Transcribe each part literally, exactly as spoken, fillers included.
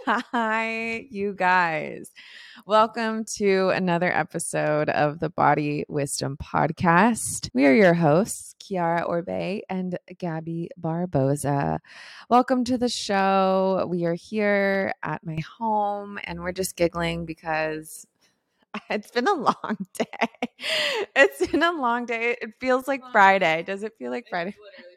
Hi, you guys. Welcome to another episode of the Body Wisdom Podcast. We are your hosts, Kiara Orbe and Gabby Barboza. Welcome to the show. We are here at my home and we're just giggling because it's been a long day. It's been a long day. It feels like Friday. Does it feel like Friday?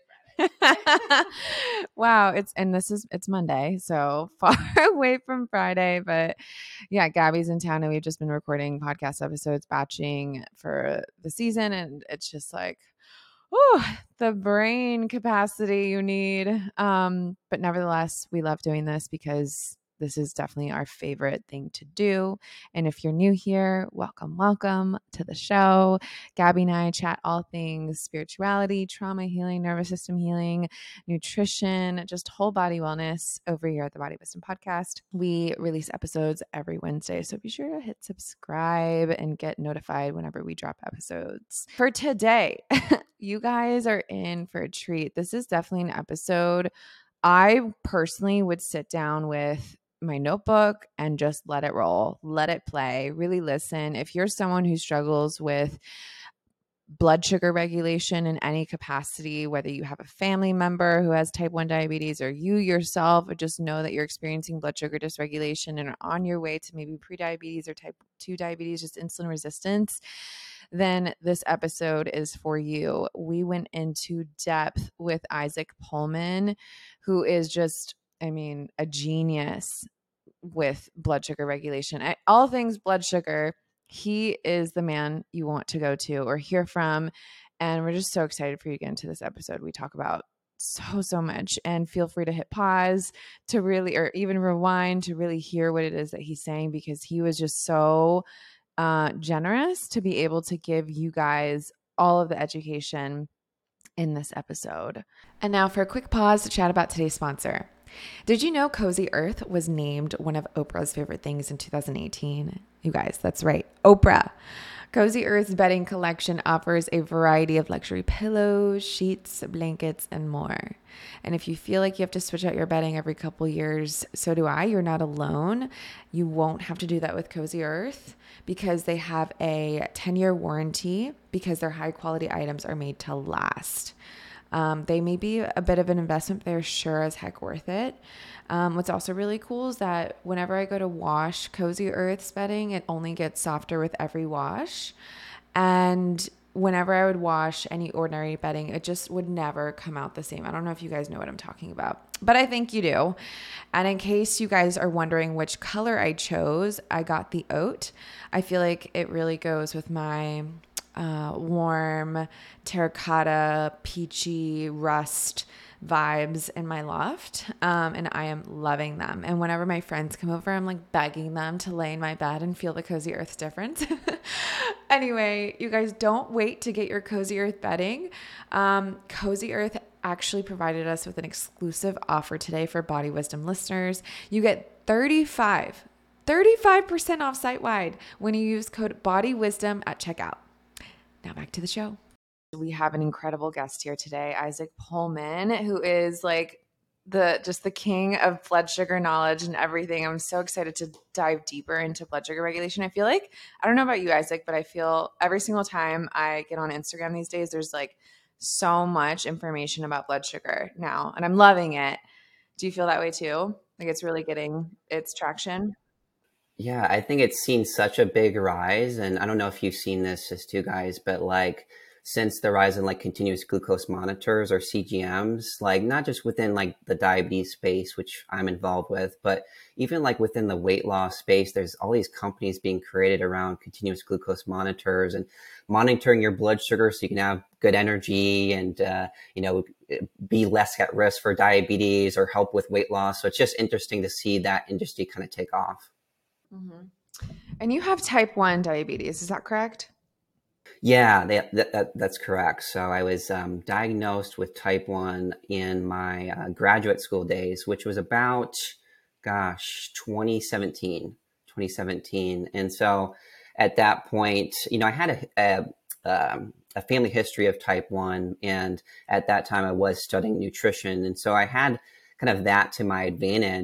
Wow, it's and this is it's Monday, so far away from Friday, but yeah, Gabby's in town and we've just been recording podcast episodes, batching for the season, and it's just like, oh, the brain capacity you need. Um, but nevertheless, we love doing this because this is definitely our favorite thing to do. And if you're new here, welcome, welcome to the show. Gabby and I chat all things spirituality, trauma healing, nervous system healing, nutrition, just whole body wellness over here at the Body Wisdom Podcast. We release episodes every Wednesday, so be sure to hit subscribe and get notified whenever we drop episodes. For today, you guys are in for a treat. This is definitely an episode I personally would sit down with my notebook and just let it roll, let it play, really listen. If you're someone who struggles with blood sugar regulation in any capacity, whether you have a family member who has type one diabetes or you yourself or just know that you're experiencing blood sugar dysregulation and are on your way to maybe prediabetes or type two diabetes, just insulin resistance, then this episode is for you. We went into depth with Isaac Pullman, who is just, I mean, a genius with blood sugar regulation. All things blood sugar, he is the man you want to go to or hear from. And we're just so excited for you to get into this episode. We talk about so, so much, and feel free to hit pause to really, or even rewind to really hear what it is that he's saying, because he was just so uh, generous to be able to give you guys all of the education in this episode. And now for a quick pause to chat about today's sponsor. Did you know Cozy Earth was named one of Oprah's favorite things in two thousand eighteen? You guys, that's right, Oprah. Cozy Earth's bedding collection offers a variety of luxury pillows, sheets, blankets, and more. And if you feel like you have to switch out your bedding every couple years, so do I. You're not alone. You won't have to do that with Cozy Earth because they have a ten-year warranty, because their high-quality items are made to last. Um, they may be a bit of an investment, but they're sure as heck worth it. Um, what's also really cool is that whenever I go to wash Cozy Earth's bedding, it only gets softer with every wash. And whenever I would wash any ordinary bedding, it just would never come out the same. I don't know if you guys know what I'm talking about, but I think you do. And in case you guys are wondering which color I chose, I got the oat. I feel like it really goes with my uh, warm terracotta, peachy, rust vibes in my loft. Um, and I am loving them. And whenever my friends come over, I'm like begging them to lay in my bed and feel the Cozy Earth difference. Anyway, you guys, don't wait to get your Cozy Earth bedding. Um, Cozy Earth actually provided us with an exclusive offer today for Body Wisdom listeners. You get thirty-five, thirty-five percent off site-wide when you use code BODYWISDOM at checkout. Now back to the show. We have an incredible guest here today, Isaac Pullman, who is like the just the king of blood sugar knowledge and everything. I'm so excited to dive deeper into blood sugar regulation. I feel like, I don't know about you, Isaac, but I feel every single time I get on Instagram these days, there's like so much information about blood sugar now, and I'm loving it. Do you feel that way too? Like it's really getting its traction? Yeah, I think it's seen such a big rise. And I don't know if you've seen this as two guys, but like since the rise in like continuous glucose monitors or C G Ms, like not just within like the diabetes space, which I'm involved with, but even like within the weight loss space, there's all these companies being created around continuous glucose monitors and monitoring your blood sugar so you can have good energy and, uh, you know, be less at risk for diabetes or help with weight loss. So it's just interesting to see that industry kind of take off. Mm-hmm. And you have type one diabetes, is that correct? Yeah, that, that, that, that's correct. So I was um, diagnosed with type one in my uh, graduate school days, which was about, gosh, twenty seventeen, twenty seventeen. And so at that point, you know, I had a, a, um, a family history of type one. And at that time I was studying nutrition. And so I had kind of that to my advantage.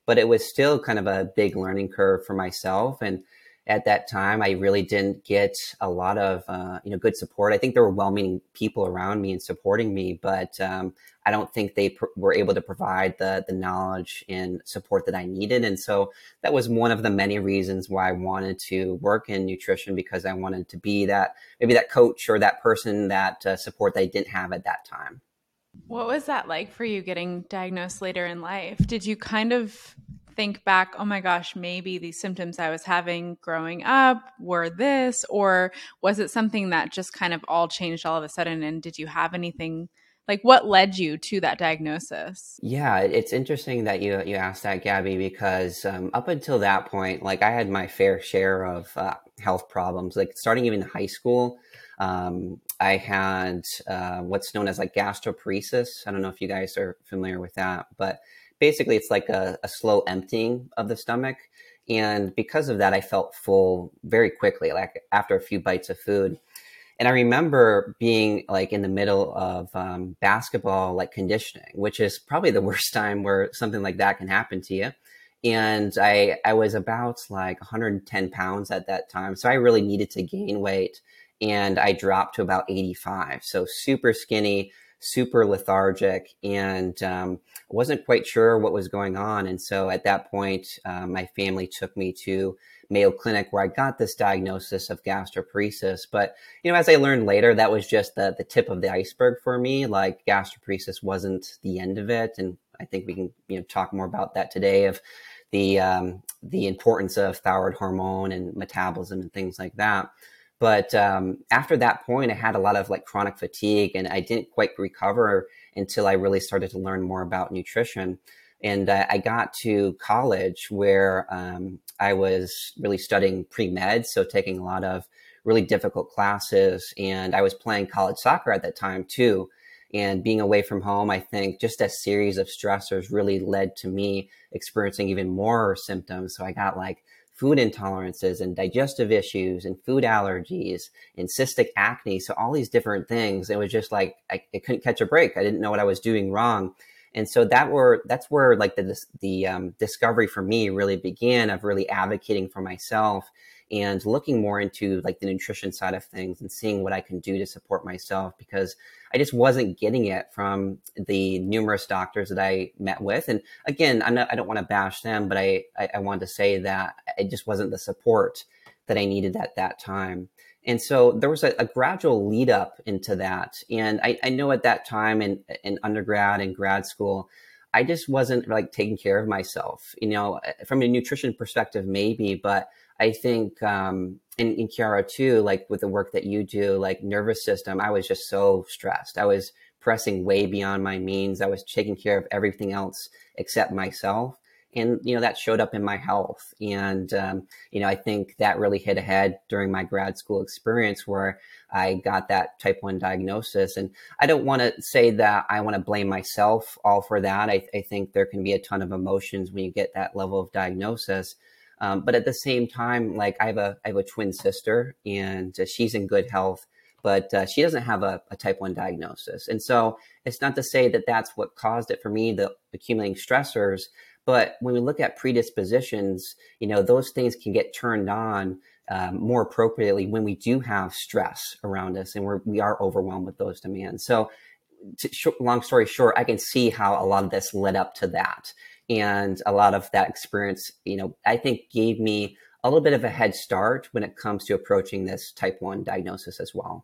but it was still kind of a big learning curve for myself. And at that time, I really didn't get a lot of, uh, you know, good support. I think there were well-meaning people around me and supporting me, but um, I don't think they pr- were able to provide the the knowledge and support that I needed. And so that was one of the many reasons why I wanted to work in nutrition, because I wanted to be that, maybe that coach or that person, that uh, support that I didn't have at that time. What was that like for you getting diagnosed later in life? Did you kind of think back, oh my gosh, maybe these symptoms I was having growing up were this, or was it something that just kind of all changed all of a sudden? And did you have anything, like what led you to that diagnosis? Yeah, it's interesting that you you asked that, Gabby, because um, up until that point, like I had my fair share of uh, health problems. Like starting even in high school, um, I had uh, what's known as like gastroparesis. I don't know if you guys are familiar with that, but basically it's like a, a slow emptying of the stomach. And because of that, I felt full very quickly, like after a few bites of food. And I remember being like in the middle of um, basketball, like conditioning, which is probably the worst time where something like that can happen to you. And I, I was about like one hundred ten pounds at that time. So I really needed to gain weight. And I dropped to about eighty-five. So super skinny, super lethargic, and um, wasn't quite sure what was going on. And so at that point, uh, my family took me to Mayo Clinic, where I got this diagnosis of gastroparesis. But, you know, as I learned later, that was just the, the tip of the iceberg for me. Like gastroparesis wasn't the end of it. And I think we can, you know, talk more about that today, of the, um, the importance of thyroid hormone and metabolism and things like that. But um, after that point, I had a lot of like chronic fatigue, and I didn't quite recover until I really started to learn more about nutrition. And uh, I got to college, where um, I was really studying pre-med, so taking a lot of really difficult classes. And I was playing college soccer at that time too. And being away from home, I think just a series of stressors really led to me experiencing even more symptoms. So I got like food intolerances and digestive issues and food allergies and cystic acne. So all these different things. It was just like I, I couldn't catch a break. I didn't know what I was doing wrong. And so that were that's where like the the um, discovery for me really began, of really advocating for myself and looking more into like the nutrition side of things and seeing what I can do to support myself, because I just wasn't getting it from the numerous doctors that I met with. And again, I'm not, I don't want to bash them, but I, I, I wanted to say that it just wasn't the support that I needed at that time. And so there was a, a gradual lead up into that. And I, I know at that time in, in undergrad and grad school, I just wasn't like taking care of myself, you know, from a nutrition perspective, maybe, but I think, um, in, in Kiara too, like with the work that you do, like nervous system, I was just so stressed. I was pressing way beyond my means. I was taking care of everything else except myself. And, you know, that showed up in my health. And, um, you know, I think that really hit ahead during my grad school experience, where I got that type one diagnosis. And I don't want to say that I want to blame myself all for that. I, I think there can be a ton of emotions when you get that level of diagnosis. Um, but at the same time, like I have a, I have a twin sister, and uh, she's in good health, but uh, she doesn't have a, a type one diagnosis. And so it's not to say that that's what caused it for me, the accumulating stressors. But when we look at predispositions, you know, those things can get turned on um, more appropriately when we do have stress around us and we're, we are overwhelmed with those demands. So to, sh- long story short, I can see how a lot of this led up to that. And a lot of that experience, you know, I think gave me a little bit of a head start when it comes to approaching this type one diagnosis as well.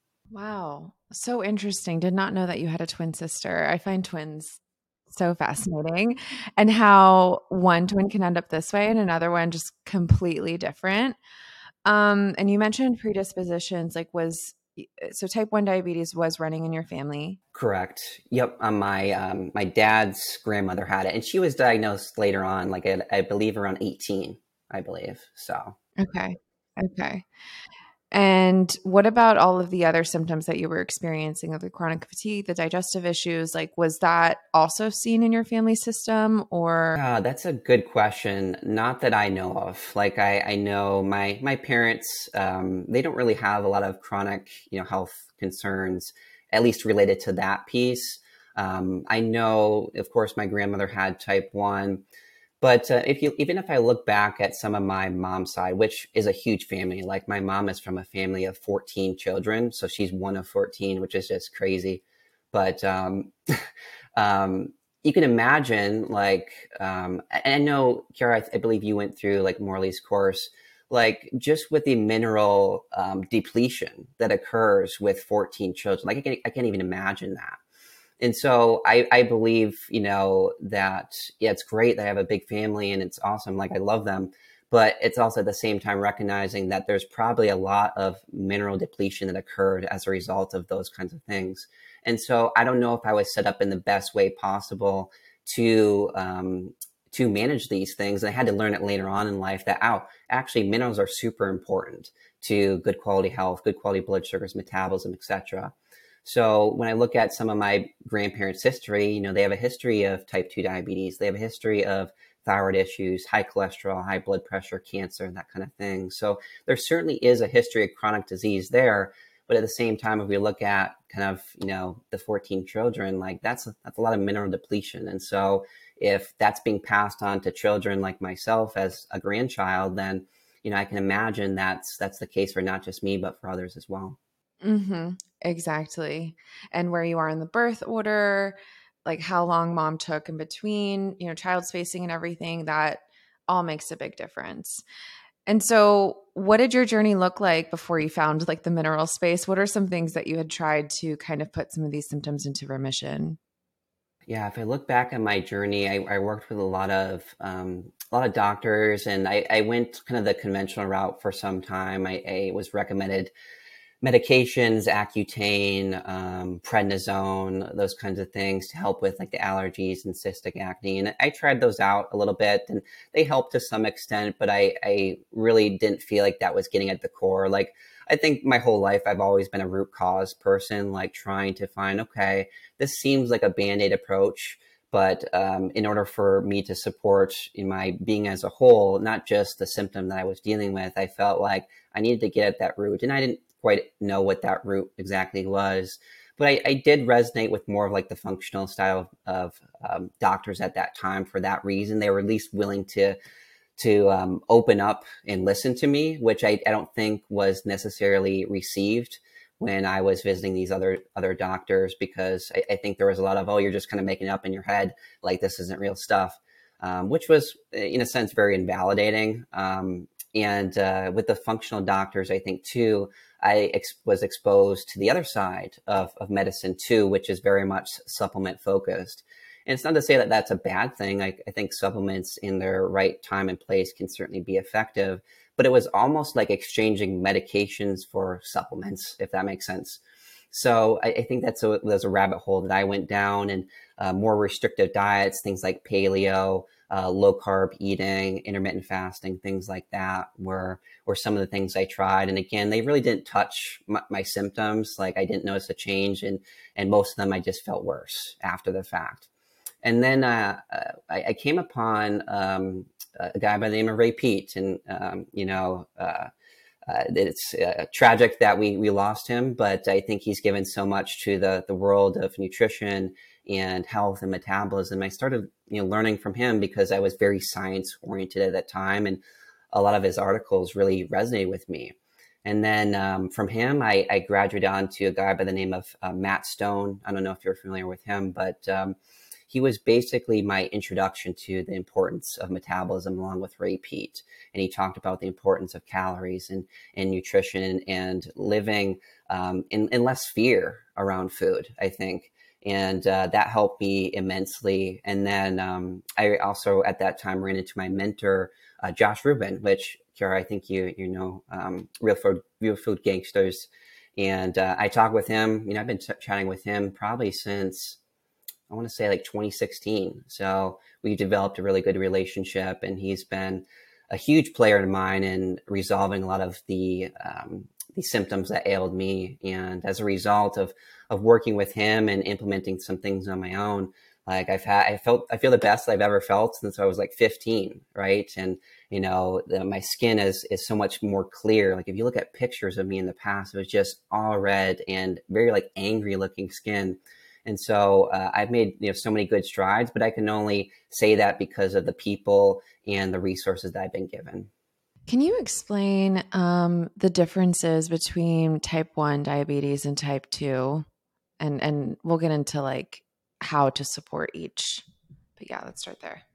Wow. So interesting. Did not know that you had a twin sister. I find twins so fascinating, and how one twin can end up this way and another one just completely different. Um, and you mentioned predispositions, like was so type one diabetes was running in your family. Correct. Yep. Um, my um, my dad's grandmother had it, and she was diagnosed later on, like I, I believe around eighteen, I believe. So Okay. Okay. And what about all of the other symptoms that you were experiencing, of the chronic fatigue, the digestive issues? Like, was that also seen in your family system, or? uh, that's a good question. Not that I know of. Like I, I know my my parents, um, they don't really have a lot of chronic, you know, health concerns, at least related to that piece. Um, I know, of course, my grandmother had type one. But uh, if you, even if I look back at some of my mom's side, which is a huge family, like my mom is from a family of fourteen children. So she's one of fourteen, which is just crazy. But um, um, you can imagine, like, um, and I know, Kiara, I, I believe you went through like Morley's course, like just with the mineral um, depletion that occurs with fourteen children. Like I, can, I can't even imagine that. And so I, I believe, you know, that, yeah, it's great that I have a big family and it's awesome. Like I love them, but it's also at the same time recognizing that there's probably a lot of mineral depletion that occurred as a result of those kinds of things. And so I don't know if I was set up in the best way possible to, um, to manage these things. And I had to learn it later on in life that, oh, actually minerals are super important to good quality health, good quality blood sugars, metabolism, et cetera. So when I look at some of my grandparents' history, you know, they have a history of type two diabetes. They have a history of thyroid issues, high cholesterol, high blood pressure, cancer, that kind of thing. So there certainly is a history of chronic disease there. But at the same time, if we look at kind of, you know, the fourteen children, like that's, that's a lot of mineral depletion. And so if that's being passed on to children like myself as a grandchild, then, you know, I can imagine that's, that's the case for not just me, but for others as well. Mm-hmm. Exactly. And where you are in the birth order, like how long mom took in between, you know, child spacing and everything, that all makes a big difference. And so what did your journey look like before you found like the mineral space? What are some things that you had tried to kind of put some of these symptoms into remission? Yeah, if I look back on my journey, I, I worked with a lot of um, a lot of doctors, and I, I went kind of the conventional route for some time. I, I was recommended medications, Accutane, um, prednisone, those kinds of things to help with like the allergies and cystic acne. And I tried those out a little bit and they helped to some extent, but I, I really didn't feel like that was getting at the core. Like, I think my whole life, I've always been a root cause person, like trying to find, okay, this seems like a Band-Aid approach. But um, in order for me to support in my being as a whole, not just the symptom that I was dealing with, I felt like I needed to get at that root. And I didn't quite know what that root exactly was. But I, I did resonate with more of like the functional style of, of um, doctors at that time for that reason. They were at least willing to to um, open up and listen to me, which I, I don't think was necessarily received when I was visiting these other other doctors, because I, I think there was a lot of, oh, you're just kind of making it up in your head, like this isn't real stuff, um, which was in a sense very invalidating. Um, and uh, with the functional doctors, I think too, I ex- was exposed to the other side of, of medicine too, which is very much supplement focused. And it's not to say that that's a bad thing. I, I think supplements in their right time and place can certainly be effective, but it was almost like exchanging medications for supplements, if that makes sense. So I, I think that's a, there's a rabbit hole that I went down, and uh, more restrictive diets, things like paleo, uh, low carb eating, intermittent fasting, things like that were, were some of the things I tried. And again, they really didn't touch my, my symptoms. Like I didn't notice a change, and, and most of them I just felt worse after the fact. And then uh, uh, I, I came upon um, a guy by the name of Ray Peat, and um, you know, uh, uh, it's uh, tragic that we we lost him, but I think he's given so much to the the world of nutrition and health and metabolism. I started, you know, learning from him because I was very science oriented at that time, and a lot of his articles really resonated with me. And then um, from him, I, I graduated on to a guy by the name of uh, Matt Stone. I don't know if you're familiar with him, but um, he was basically my introduction to the importance of metabolism, along with Ray Peat. And he talked about the importance of calories and, and nutrition and living um, in, in less fear around food, I think. And uh, that helped me immensely. And then um, I also, at that time, ran into my mentor, uh, Josh Rubin, which, Kiara, I think you you know, um, Real Food, Real Food Gangsters. And uh, I talked with him. You know, I've been t- chatting with him probably since, I want to say like twenty sixteen. So we developed a really good relationship, and he's been a huge player in mine in resolving a lot of the um, the symptoms that ailed me. And as a result of of working with him and implementing some things on my own, like I've had, I felt, I feel the best I've ever felt since I was like fifteen, right? And you know, the, my skin is is so much more clear. Like if you look at pictures of me in the past, it was just all red and very like angry looking skin. And so uh, I've made you know so many good strides, but I can only say that because of the people and the resources that I've been given. Can you explain um, the differences between type one diabetes and type two? And and we'll get into like how to support each. But yeah, let's start there.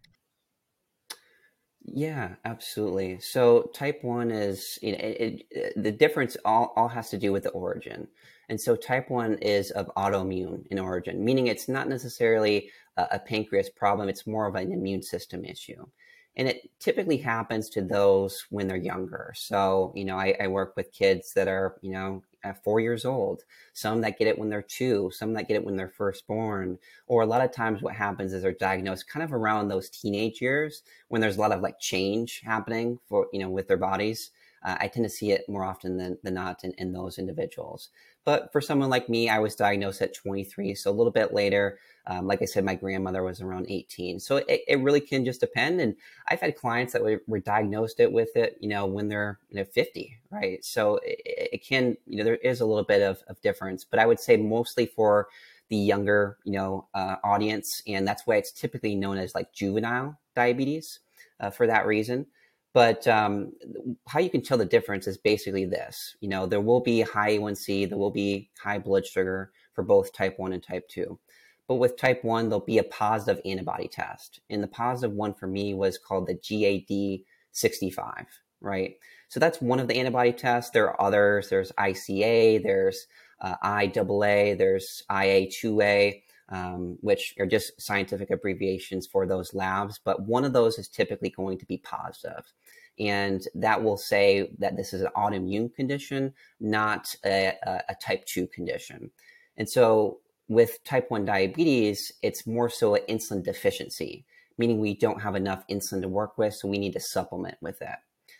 Yeah, absolutely. So type one is, you know, it, it, the difference all, all has to do with the origin. And so type one is of autoimmune in origin, meaning it's not necessarily a, a pancreas problem. It's more of an immune system issue. And it typically happens to those when they're younger. So, you know, I, I work with kids that are, you know, at four years old, some that get it when they're two, some that get it when they're first born. Or a lot of times what happens is they're diagnosed kind of around those teenage years when there's a lot of like change happening for, you know, with their bodies. Uh, I tend to see it more often than, than not in, in those individuals. But for someone like me, I was diagnosed at twenty-three. So a little bit later, um, like I said, my grandmother was around eighteen. So it, it really can just depend. And I've had clients that were, were diagnosed it with it, you know, when they're you know, fifty, right? So it, it can, you know, there is a little bit of, of difference, but I would say mostly for the younger, you know, uh, audience. And that's why it's typically known as like juvenile diabetes uh, for that reason. But um, how you can tell the difference is basically this. You know, there will be high A one C, there will be high blood sugar for both type one and type two. But with type one, there'll be a positive antibody test. And the positive one for me was called the G A D sixty-five, right? So that's one of the antibody tests. There are others. There's I C A, there's uh, I A A, there's I A two A. Um, which are just scientific abbreviations for those labs. But one of those is typically going to be positive. And that will say that this is an autoimmune condition, not a, a type two condition. And so with type one diabetes, it's more so an insulin deficiency, meaning we don't have enough insulin to work with, so we need to supplement with that.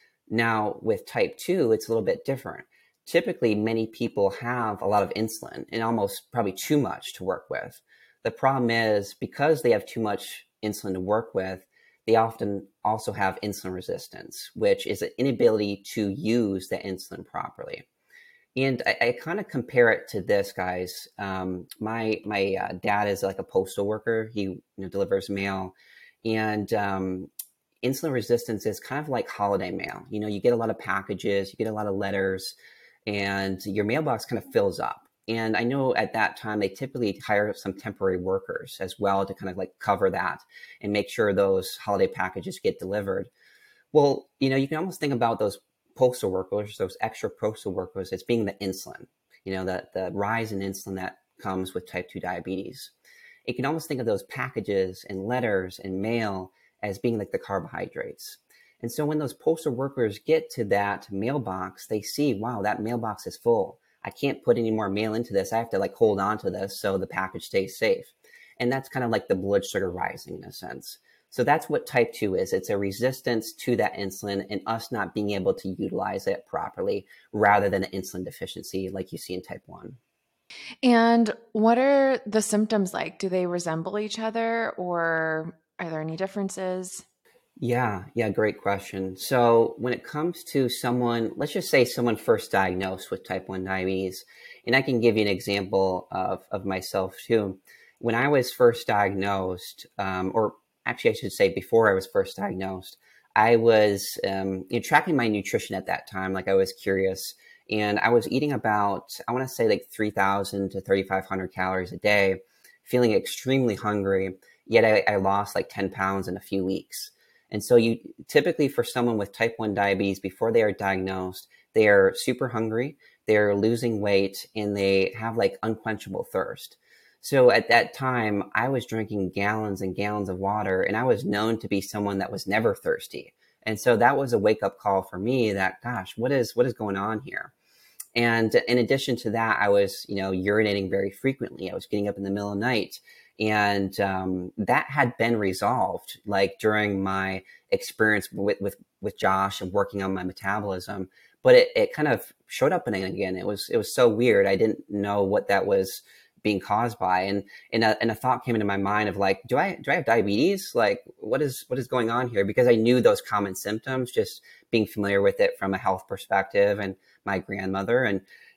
Now, with type two, it's a little bit different. Typically, many people have a lot of insulin and almost probably too much to work with. The problem is because they have too much insulin to work with, they often also have insulin resistance, which is an inability to use the insulin properly. And I, I kind of compare it to this, guys. Um, my my uh, dad is like a postal worker. He you know, delivers mail, and um, insulin resistance is kind of like holiday mail. You know, you get a lot of packages, you get a lot of letters, and your mailbox kind of fills up. And I know at that time, they typically hire some temporary workers as well to kind of like cover that and make sure those holiday packages get delivered. Well, you know, you can almost think about those postal workers, those extra postal workers as being the insulin, you know, the, the rise in insulin that comes with type two diabetes. You can almost think of those packages and letters and mail as being like the carbohydrates. And so when those postal workers get to that mailbox, they see, wow, that mailbox is full. I can't put any more mail into this. I have to like hold on to this so the package stays safe. And that's kind of like the blood sugar rising in a sense. So that's what type two is. It's a resistance to that insulin and us not being able to utilize it properly rather than an insulin deficiency like you see in type one. And what are the symptoms like? Do they resemble each other or are there any differences? Yeah, yeah, great question. So when it comes to someone, let's just say someone first diagnosed with type one diabetes, and I can give you an example of, of myself too. When I was first diagnosed, um, or actually I should say before I was first diagnosed, I was um, you know, tracking my nutrition at that time, like I was curious, and I was eating about, I want to say like three thousand to thirty-five hundred calories a day, feeling extremely hungry, yet I, I lost like ten pounds in a few weeks. And so you typically for someone with type one diabetes, before they are diagnosed, they are super hungry, they're losing weight, and they have like unquenchable thirst. So at that time, I was drinking gallons and gallons of water, and I was known to be someone that was never thirsty. And so that was a wake up call for me that, gosh, what is, what is going on here? And in addition to that, I was, you know, urinating very frequently. I was getting up in the middle of the night. And um, that had been resolved like during my experience with, with, with Josh and working on my metabolism. But it, it kind of showed up again. It was, it was so weird. I didn't know what that was being caused by. And, and, a, and a thought came into my mind of like, do I, do I have diabetes? Like, what is, what is going on here? Because I knew those common symptoms, just being familiar with it from a health perspective and my grandmother. And,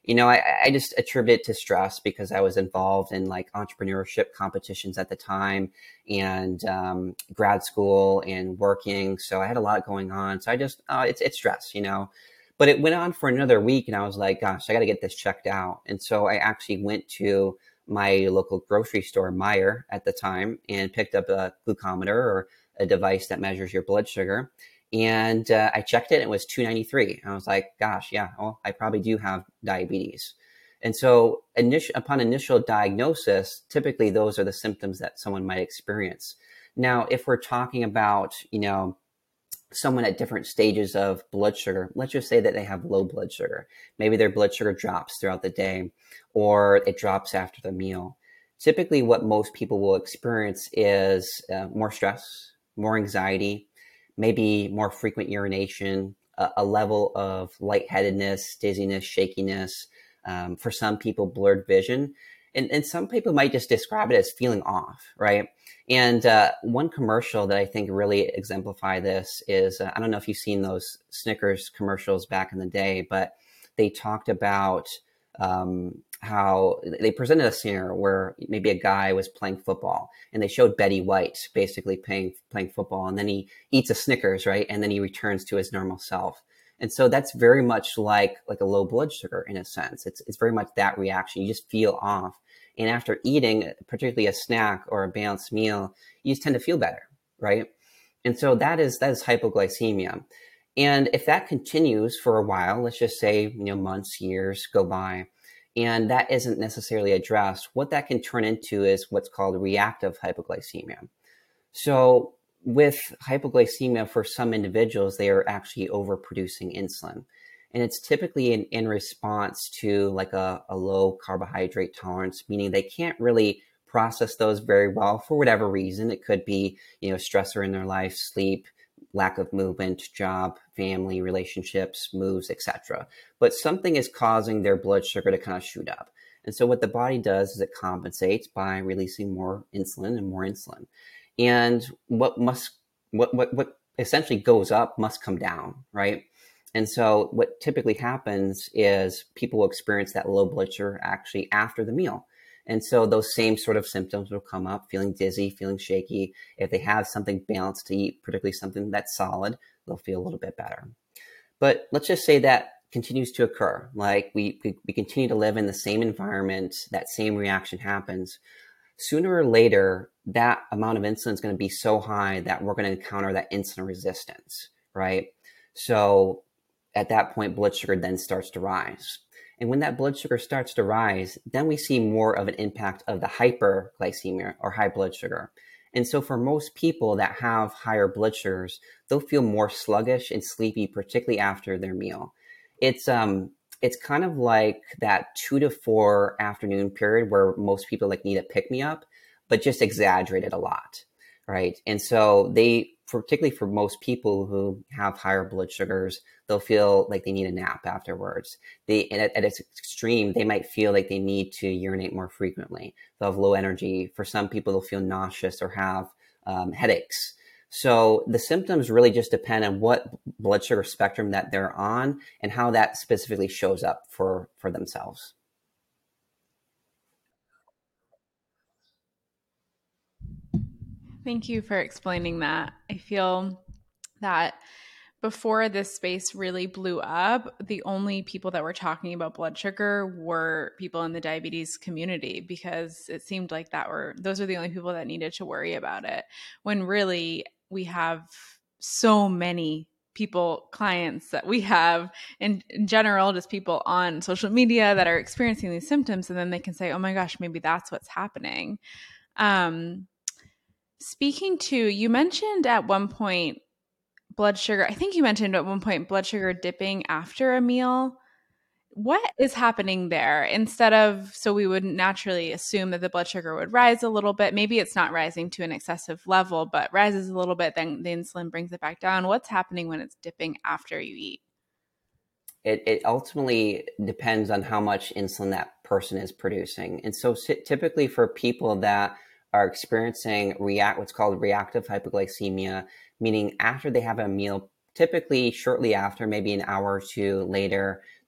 You know, I, I just attribute it to stress because I was involved in like entrepreneurship competitions at the time and um, grad school and working. So I had a lot going on. So I just, uh, it's, it's stress, you know. But it went on for another week and I was like, gosh, I got to get this checked out. And so I actually went to my local grocery store, Meijer, at the time, and picked up a glucometer or a device that measures your blood sugar. And uh, I checked it, and it was two ninety-three. I was like, gosh, yeah, well, I probably do have diabetes. And so initial, upon initial diagnosis, typically those are the symptoms that someone might experience. Now, if we're talking about, you know, someone at different stages of blood sugar, let's just say that they have low blood sugar. Maybe their blood sugar drops throughout the day or it drops after the meal. Typically, what most people will experience is uh, more stress, more anxiety, maybe more frequent urination, a, a level of lightheadedness, dizziness, shakiness. Um, for some people, blurred vision. And, and some people might just describe it as feeling off, right? And uh, one commercial that I think really exemplify this is, uh, I don't know if you've seen those Snickers commercials back in the day, but they talked about um, how they presented a scenario where maybe a guy was playing football and they showed Betty White basically playing, playing football, and then he eats a Snickers, right? And then he returns to his normal self. And so that's very much like, like a low blood sugar in a sense. It's, it's very much that reaction. You just feel off. And after eating, particularly a snack or a balanced meal, you just tend to feel better, right? And so that is, that is hypoglycemia. And if that continues for a while, let's just say, you know, months, years go by, and that isn't necessarily addressed, what that can turn into is what's called reactive hypoglycemia. So with hypoglycemia, for some individuals, they are actually overproducing insulin. And it's typically in, in response to like a, a low carbohydrate tolerance, meaning they can't really process those very well for whatever reason. It could be, you know, stressor in their life, sleep, lack of movement, job, family, relationships, moves, et cetera. But something is causing their blood sugar to kind of shoot up. And so what the body does is it compensates by releasing more insulin and more insulin. And what must, what, what, what essentially goes up must come down, right? And so what typically happens is people will experience that low blood sugar actually after the meal. And so those same sort of symptoms will come up, feeling dizzy, feeling shaky. If they have something balanced to eat, particularly something that's solid, they'll feel a little bit better. But let's just say that continues to occur. Like we, we, we continue to live in the same environment, that same reaction happens. Sooner or later, that amount of insulin is going to be so high that we're going to encounter that insulin resistance, right? So at that point, blood sugar then starts to rise. And when that blood sugar starts to rise, then we see more of an impact of the hyperglycemia or high blood sugar. And so for most people that have higher blood sugars, they'll feel more sluggish and sleepy, particularly after their meal. It's, um, it's kind of like that two to four afternoon period where most people like need a pick me up, but just exaggerated a lot, right? And so they, particularly for most people who have higher blood sugars, they'll feel like they need a nap afterwards. They, and at, at its extreme, they might feel like they need to urinate more frequently. They'll have low energy. For some people, they'll feel nauseous or have um, headaches. So the symptoms really just depend on what blood sugar spectrum that they're on and how that specifically shows up for, for themselves. Thank you for explaining that. I feel that before this space really blew up, the only people that were talking about blood sugar were people in the diabetes community, because it seemed like that were those are the only people that needed to worry about it, when really we have so many people, clients that we have in, in general, just people on social media that are experiencing these symptoms, and then they can say, oh my gosh, maybe that's what's happening. Um, speaking to, you mentioned at one point blood sugar, I think you mentioned at one point blood sugar dipping after a meal. What is happening there? Instead of, so we would naturally assume that the blood sugar would rise a little bit. Maybe it's not rising to an excessive level, but rises a little bit, then the insulin brings it back down. What's happening when it's dipping after you eat? It, it ultimately depends on how much insulin that person is producing. And so typically for people that are experiencing react, what's called reactive hypoglycemia, meaning after they have a meal, typically shortly after, maybe an hour or two later,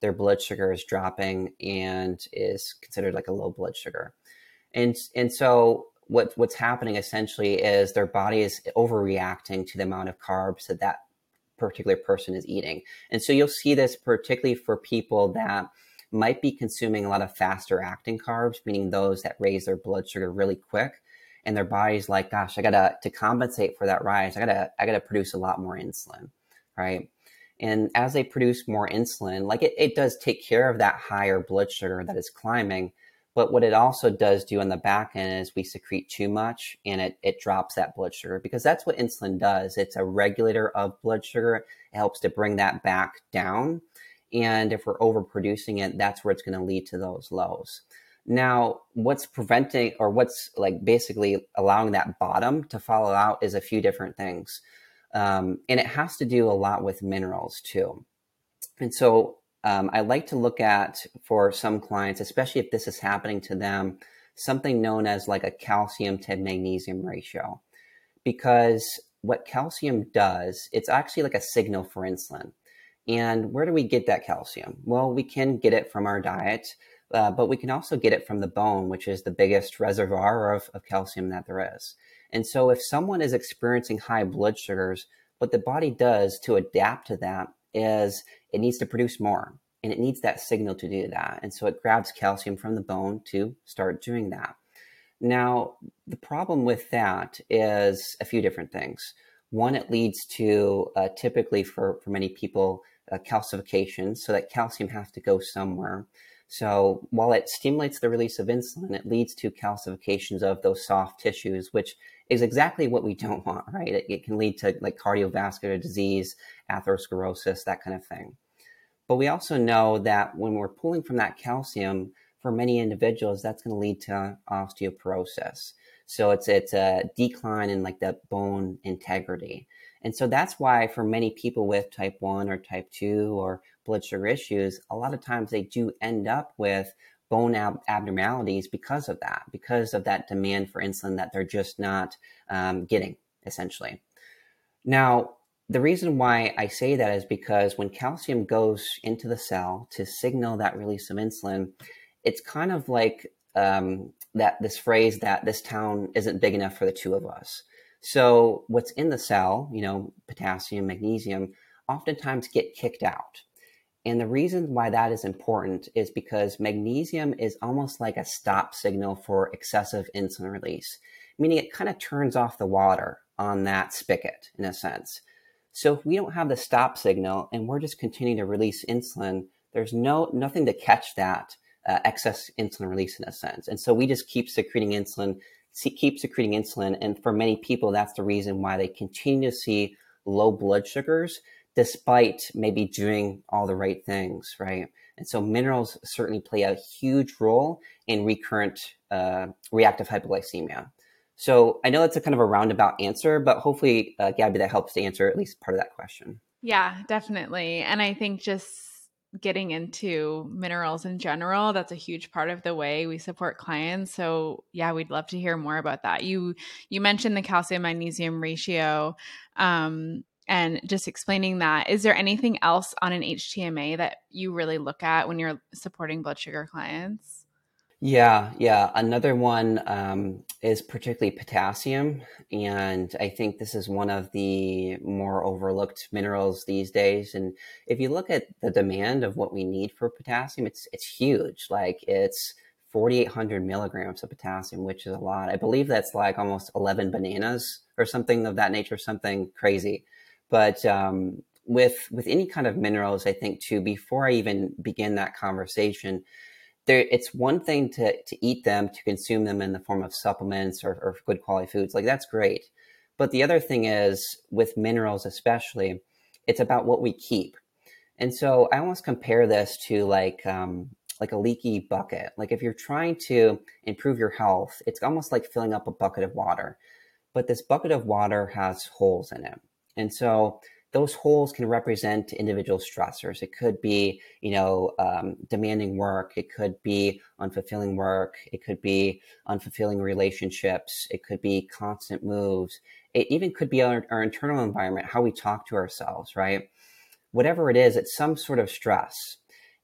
their blood sugar is dropping and is considered like a low blood sugar. And, and so what, what's happening essentially is their body is overreacting to the amount of carbs that that particular person is eating. And so you'll see this particularly for people that might be consuming a lot of faster acting carbs, meaning those that raise their blood sugar really quick. And their body's like, gosh, I gotta, to compensate for that rise, I gotta, I gotta produce a lot more insulin, right? And as they produce more insulin, like it, it does take care of that higher blood sugar that is climbing. But what it also does do on the back end is we secrete too much and it, it drops that blood sugar, because that's what insulin does. It's a regulator of blood sugar. It helps to bring that back down. And if we're overproducing it, that's where it's going to lead to those lows. Now, what's preventing, or what's like basically allowing that bottom to follow out is a few different things. Um, and it has to do a lot with minerals too. And so um, I like to look at, for some clients, especially if this is happening to them, something known as like a calcium to magnesium ratio. Because what calcium does, it's actually like a signal for insulin. And where do we get that calcium? Well, we can get it from our diet, uh, but we can also get it from the bone, which is the biggest reservoir of, of calcium that there is. And so if someone is experiencing high blood sugars, what the body does to adapt to that is it needs to produce more, and it needs that signal to do that. And so it grabs calcium from the bone to start doing that. Now, the problem with that is a few different things. One, it leads to uh, typically for, for many people, uh, calcification, so that calcium has to go somewhere. So while it stimulates the release of insulin, it leads to calcifications of those soft tissues, which is exactly what we don't want, right? It, it can lead to like cardiovascular disease, atherosclerosis, that kind of thing. But we also know that when we're pulling from that calcium, for many individuals, that's going to lead to osteoporosis. So it's it's a decline in like the bone integrity. And so that's why for many people with type one or type two or blood sugar issues, a lot of times they do end up with bone ab- abnormalities because of that, because of that demand for insulin that they're just not um, getting, essentially. Now, the reason why I say that is because when calcium goes into the cell to signal that release of insulin, it's kind of like um, that this phrase that this town isn't big enough for the two of us. So what's in the cell, you know, potassium, magnesium, oftentimes get kicked out. And the reason why that is important is because magnesium is almost like a stop signal for excessive insulin release, meaning it kind of turns off the water on that spigot in a sense. So if we don't have the stop signal and we're just continuing to release insulin, there's no nothing to catch that uh, excess insulin release in a sense. And so we just keep secreting insulin, see, keep secreting insulin. And for many people, that's the reason why they continue to see low blood sugars, despite maybe doing all the right things, right? And so minerals certainly play a huge role in recurrent uh, reactive hypoglycemia. So I know that's a kind of a roundabout answer, but hopefully, uh, Gabby, that helps to answer at least part of that question. Yeah, definitely. And I think just getting into minerals in general, that's a huge part of the way we support clients. So yeah, we'd love to hear more about that. You you mentioned the calcium magnesium ratio. Um, and just explaining that. Is there anything else on an H T M A that you really look at when you're supporting blood sugar clients? Yeah, yeah. Another one um, is particularly potassium. And I think this is one of the more overlooked minerals these days. And if you look at the demand of what we need for potassium, it's it's huge. Like it's forty-eight hundred milligrams of potassium, which is a lot. I believe that's like almost eleven bananas or something of that nature, something crazy. But um, with with any kind of minerals, I think too, before I even begin that conversation, there, it's one thing to, to eat them, to consume them in the form of supplements or, or good quality foods. Like that's great. But the other thing is with minerals, especially, it's about what we keep. And so I almost compare this to like, um, like a leaky bucket. Like if you're trying to improve your health, it's almost like filling up a bucket of water, but this bucket of water has holes in it. And so those holes can represent individual stressors. It could be, you know, um, demanding work. It could be unfulfilling work. It could be unfulfilling relationships. It could be constant moves. It even could be our, our internal environment, how we talk to ourselves, right? Whatever it is, it's some sort of stress.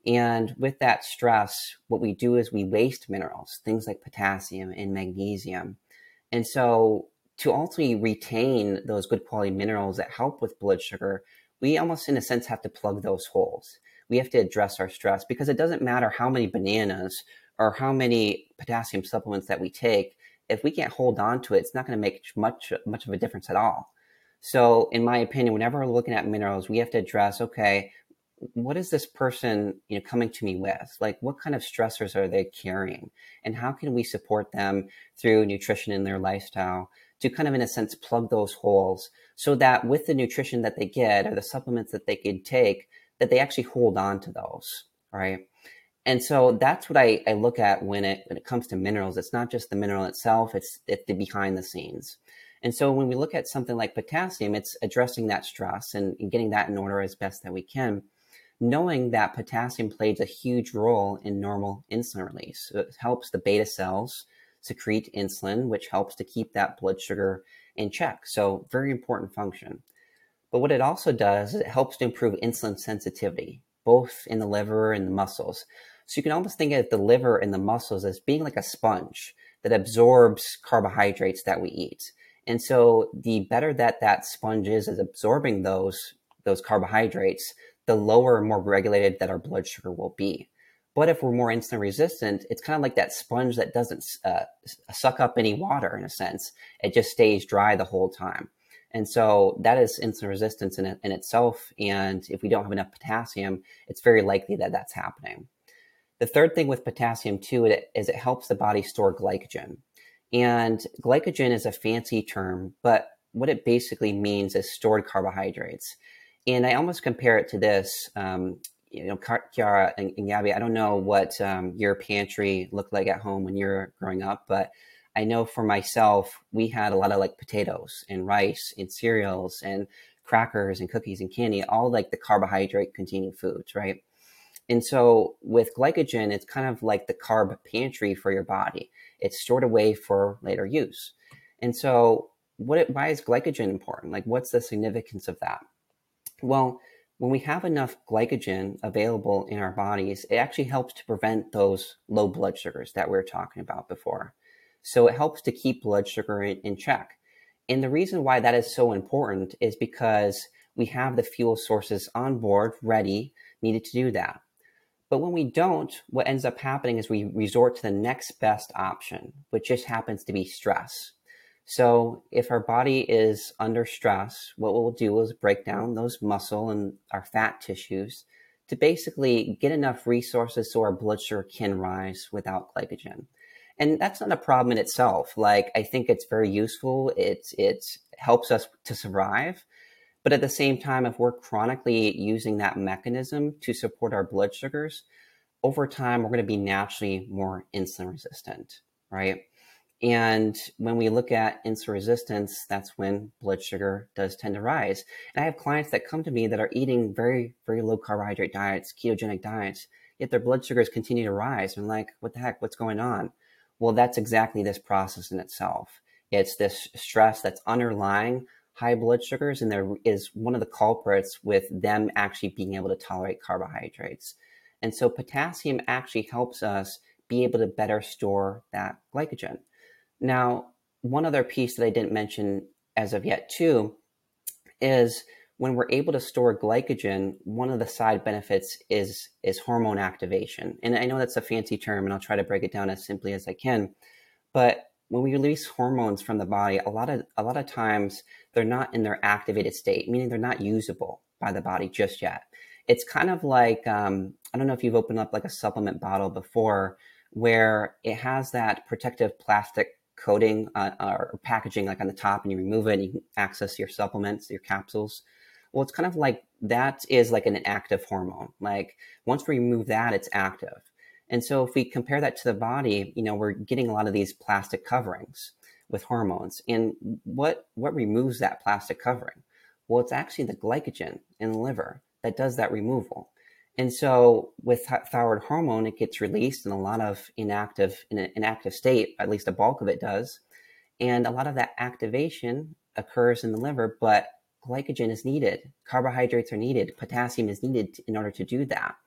And with that stress, what we do is we waste minerals, things like potassium and magnesium. And so to ultimately retain those good quality minerals that help with blood sugar, we almost in a sense have to plug those holes. We have to address our stress, because it doesn't matter how many bananas or how many potassium supplements that we take. If we can't hold on to it, it's not going to make much, much of a difference at all. So in my opinion, whenever we're looking at minerals, we have to address, okay, what is this person, you know, coming to me with? Like, what kind of stressors are they carrying? And how can we support them through nutrition in their lifestyle to kind of, in a sense, plug those holes, so that with the nutrition that they get or the supplements that they could take, that they actually hold on to those, right? And so that's what I, I look at when it when it comes to minerals. It's not just the mineral itself, it's, it's the behind the scenes. And so when we look at something like potassium, it's addressing that stress and, and getting that in order as best that we can, knowing that potassium plays a huge role in normal insulin release. So it helps the beta cells secrete insulin, which helps to keep that blood sugar in check. So very important function. But what it also does is it helps to improve insulin sensitivity, both in the liver and the muscles. So you can almost think of the liver and the muscles as being like a sponge that absorbs carbohydrates that we eat. And so the better that that sponge is at absorbing those, those carbohydrates, the lower and more regulated that our blood sugar will be. But if we're more insulin resistant, it's kind of like that sponge that doesn't uh, suck up any water in a sense. It just stays dry the whole time. And so that is insulin resistance in, it, in itself. And if we don't have enough potassium, it's very likely that that's happening. The third thing with potassium too is it helps the body store glycogen. And glycogen is a fancy term, but what it basically means is stored carbohydrates. And I almost compare it to this, um, you know, Chiara and, and Gabby, I don't know what um, your pantry looked like at home when you were growing up, but I know for myself, we had a lot of like potatoes and rice and cereals and crackers and cookies and candy, all like the carbohydrate containing foods, right? And so with glycogen, it's kind of like the carb pantry for your body. It's stored away for later use. And so what? Why is glycogen important? Like, what's the significance of that? Well, when we have enough glycogen available in our bodies, it actually helps to prevent those low blood sugars that we were talking about before. So it helps to keep blood sugar in, in check. And the reason why that is so important is because we have the fuel sources on board, ready, needed to do that. But when we don't, what ends up happening is we resort to the next best option, which just happens to be stress. So if our body is under stress, what we'll do is break down those muscle and our fat tissues to basically get enough resources so our blood sugar can rise without glycogen. And that's not a problem in itself. Like, I think it's very useful. It, it helps us to survive. But at the same time, if we're chronically using that mechanism to support our blood sugars, over time, we're going to be naturally more insulin resistant, right? And when we look at insulin resistance, that's when blood sugar does tend to rise. And I have clients that come to me that are eating very, very low carbohydrate diets, ketogenic diets, yet their blood sugars continue to rise. And I'm like, what the heck, what's going on? Well, that's exactly this process in itself. It's this stress that's underlying high blood sugars, and there is one of the culprits with them actually being able to tolerate carbohydrates. And so potassium actually helps us be able to better store that glycogen. Now, one other piece that I didn't mention as of yet too is when we're able to store glycogen, one of the side benefits is, is hormone activation. And I know that's a fancy term, and I'll try to break it down as simply as I can. But when we release hormones from the body, a lot of a lot of times they're not in their activated state, meaning they're not usable by the body just yet. It's kind of like, um, I don't know if you've opened up like a supplement bottle before, where it has that protective plastic coating uh, or packaging like on the top, and you remove it and you can access your supplements, your capsules. Well, it's kind of like that is like an active hormone. Like once we remove that, it's active. And so if we compare that to the body, you know, we're getting a lot of these plastic coverings with hormones. And what, what removes that plastic covering? Well, it's actually the glycogen in the liver that does that removal. And so with thyroid hormone, it gets released in a lot of inactive, in an inactive state, at least a bulk of it does. And a lot of that activation occurs in the liver, but glycogen is needed. Carbohydrates are needed. Potassium is needed in order to do that.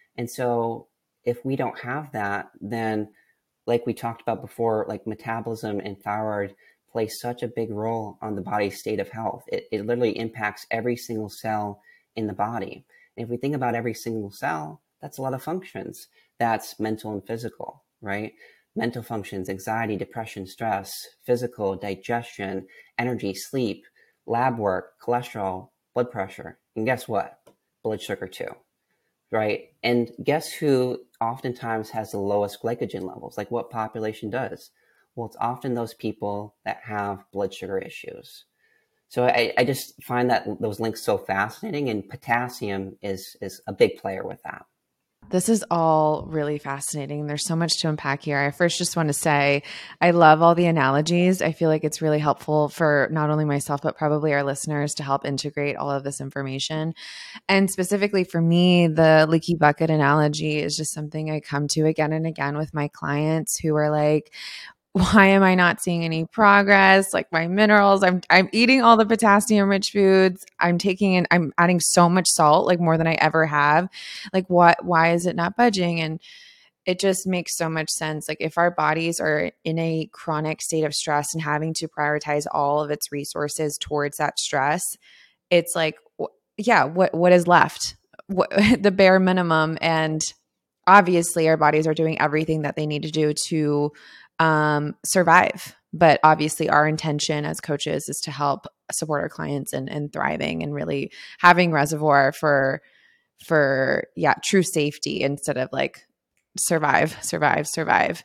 And so if we don't have that, then like we talked about before, like metabolism and thyroid play such a big role on the body's state of health. It, it literally impacts every single cell in the body. And if we think about every single cell, that's a lot of functions. That's mental and physical, right? Mental functions, anxiety, depression, stress, physical, digestion, energy, sleep, lab work, cholesterol, blood pressure. And guess what? Blood sugar too, right? And guess who oftentimes has the lowest glycogen levels? Like what population does? Well, it's often those people that have blood sugar issues. So I, I just find that those links so fascinating, and potassium is is a big player with that. This is all really fascinating. There's so much to unpack here. I first just want to say I love all the analogies. I feel like it's really helpful for not only myself, but probably our listeners to help integrate all of this information. And specifically for me, the leaky bucket analogy is just something I come to again and again with my clients who are like, why am I not seeing any progress? Like my minerals, I'm I'm eating all the potassium rich foods. I'm taking in, I'm adding so much salt, like more than I ever have. Like what, why is it not budging? And it just makes so much sense. Like if our bodies are in a chronic state of stress and having to prioritize all of its resources towards that stress, it's like, yeah, what what is left? What, the bare minimum. And obviously our bodies are doing everything that they need to do to um, survive. But obviously our intention as coaches is to help support our clients and and thriving and really having reservoir for, for yeah, true safety instead of like survive, survive, survive.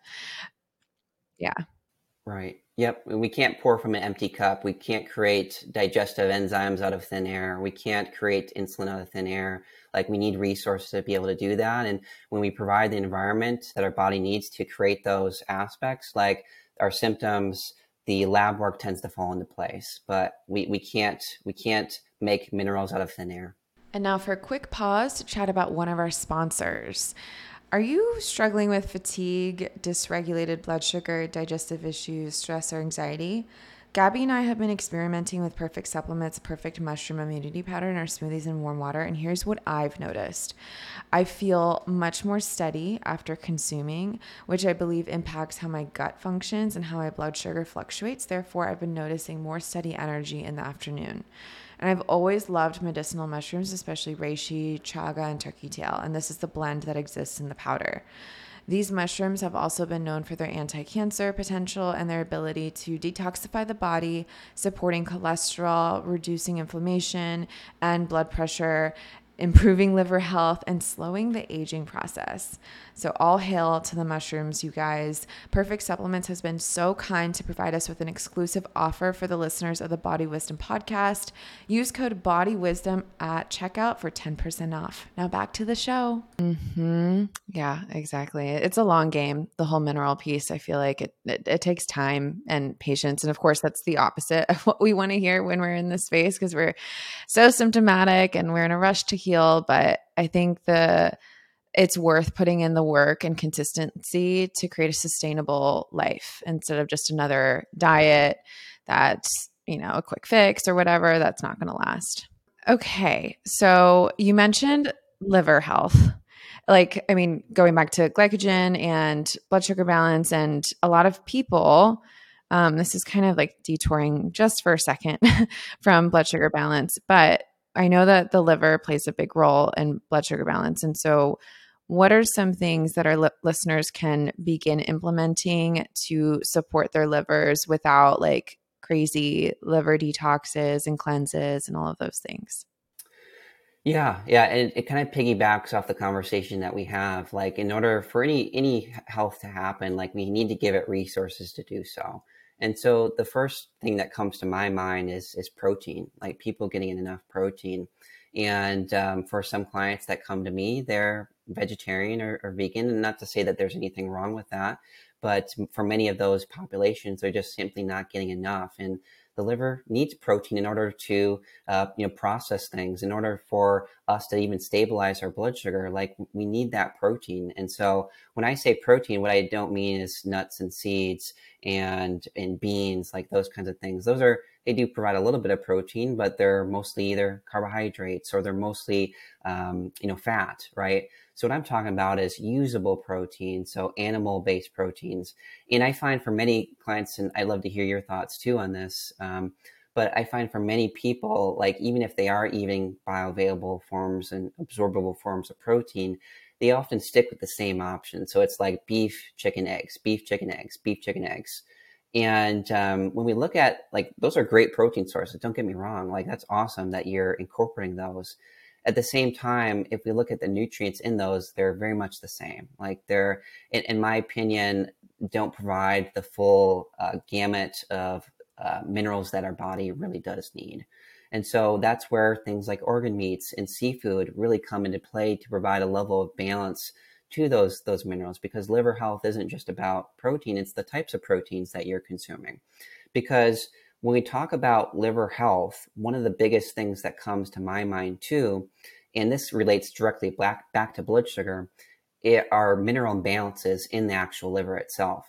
Yeah. Right. Yep. We can't pour from an empty cup. We can't create digestive enzymes out of thin air. We can't create insulin out of thin air. Like we need resources to be able to do that. And when we provide the environment that our body needs to create those aspects, like our symptoms, the lab work tends to fall into place. But we, we can't we can't make minerals out of thin air. And now for a quick pause to chat about one of our sponsors. Are you struggling with fatigue, dysregulated blood sugar, digestive issues, stress, or anxiety? Gabby and I have been experimenting with Perfect Supplement's Perfect Mushroom Immunity Powder in our smoothies and warm water, and here's what I've noticed. I feel much more steady after consuming, which I believe impacts how my gut functions and how my blood sugar fluctuates. Therefore, I've been noticing more steady energy in the afternoon. And I've always loved medicinal mushrooms, especially reishi, chaga, and turkey tail. And this is the blend that exists in the powder. These mushrooms have also been known for their anti-cancer potential and their ability to detoxify the body, supporting cholesterol, reducing inflammation and blood pressure, improving liver health, and slowing the aging process. So all hail to the mushrooms, you guys. Perfect Supplements has been so kind to provide us with an exclusive offer for the listeners of the Body Wisdom podcast. Use code BODYWISDOM at checkout for ten percent off. Now back to the show. Mm-hmm. Yeah, exactly. It's a long game, the whole mineral piece. I feel like it, it, it takes time and patience. And of course, that's the opposite of what we want to hear when we're in this space because we're so symptomatic and we're in a rush to heal. But I think the it's worth putting in the work and consistency to create a sustainable life instead of just another diet that's, you know, a quick fix or whatever that's not going to last. Okay. So you mentioned liver health. Like, I mean, going back to glycogen and blood sugar balance, and a lot of people, um, this is kind of like detouring just for a second from blood sugar balance, but I know that the liver plays a big role in blood sugar balance. And so what are some things that our li- listeners can begin implementing to support their livers without like crazy liver detoxes and cleanses and all of those things? Yeah, yeah, and it kind of piggybacks off the conversation that we have. Like, in order for any any health to happen, like we need to give it resources to do so. And so, the first thing that comes to my mind is is protein. Like people getting enough protein. And um, for some clients that come to me, they're vegetarian or, or vegan, and not to say that there's anything wrong with that, but for many of those populations, they're just simply not getting enough. And the liver needs protein in order to, uh, you know, process things, in order for us to even stabilize our blood sugar. Like we need that protein. And so when I say protein, what I don't mean is nuts and seeds and, and beans, like those kinds of things. Those are they do provide a little bit of protein, but they're mostly either carbohydrates or they're mostly, um, you know, fat, right? So what I'm talking about is usable protein, so animal-based proteins. And I find for many clients, and I'd love to hear your thoughts too on this, um, but I find for many people, like even if they are eating bioavailable forms and absorbable forms of protein, they often stick with the same option. So it's like beef, chicken, eggs, beef, chicken, eggs, beef, chicken, eggs. And um, when we look at, like, those are great protein sources. Don't get me wrong. Like, that's awesome that you're incorporating those. At the same time, if we look at the nutrients in those, they're very much the same. Like, they're, in, in my opinion, don't provide the full uh, gamut of uh, minerals that our body really does need. And so that's where things like organ meats and seafood really come into play to provide a level of balance to those those minerals, because liver health isn't just about protein, it's the types of proteins that you're consuming. Because when we talk about liver health, one of the biggest things that comes to my mind too, and this relates directly back, back to blood sugar, it, are mineral imbalances in the actual liver itself.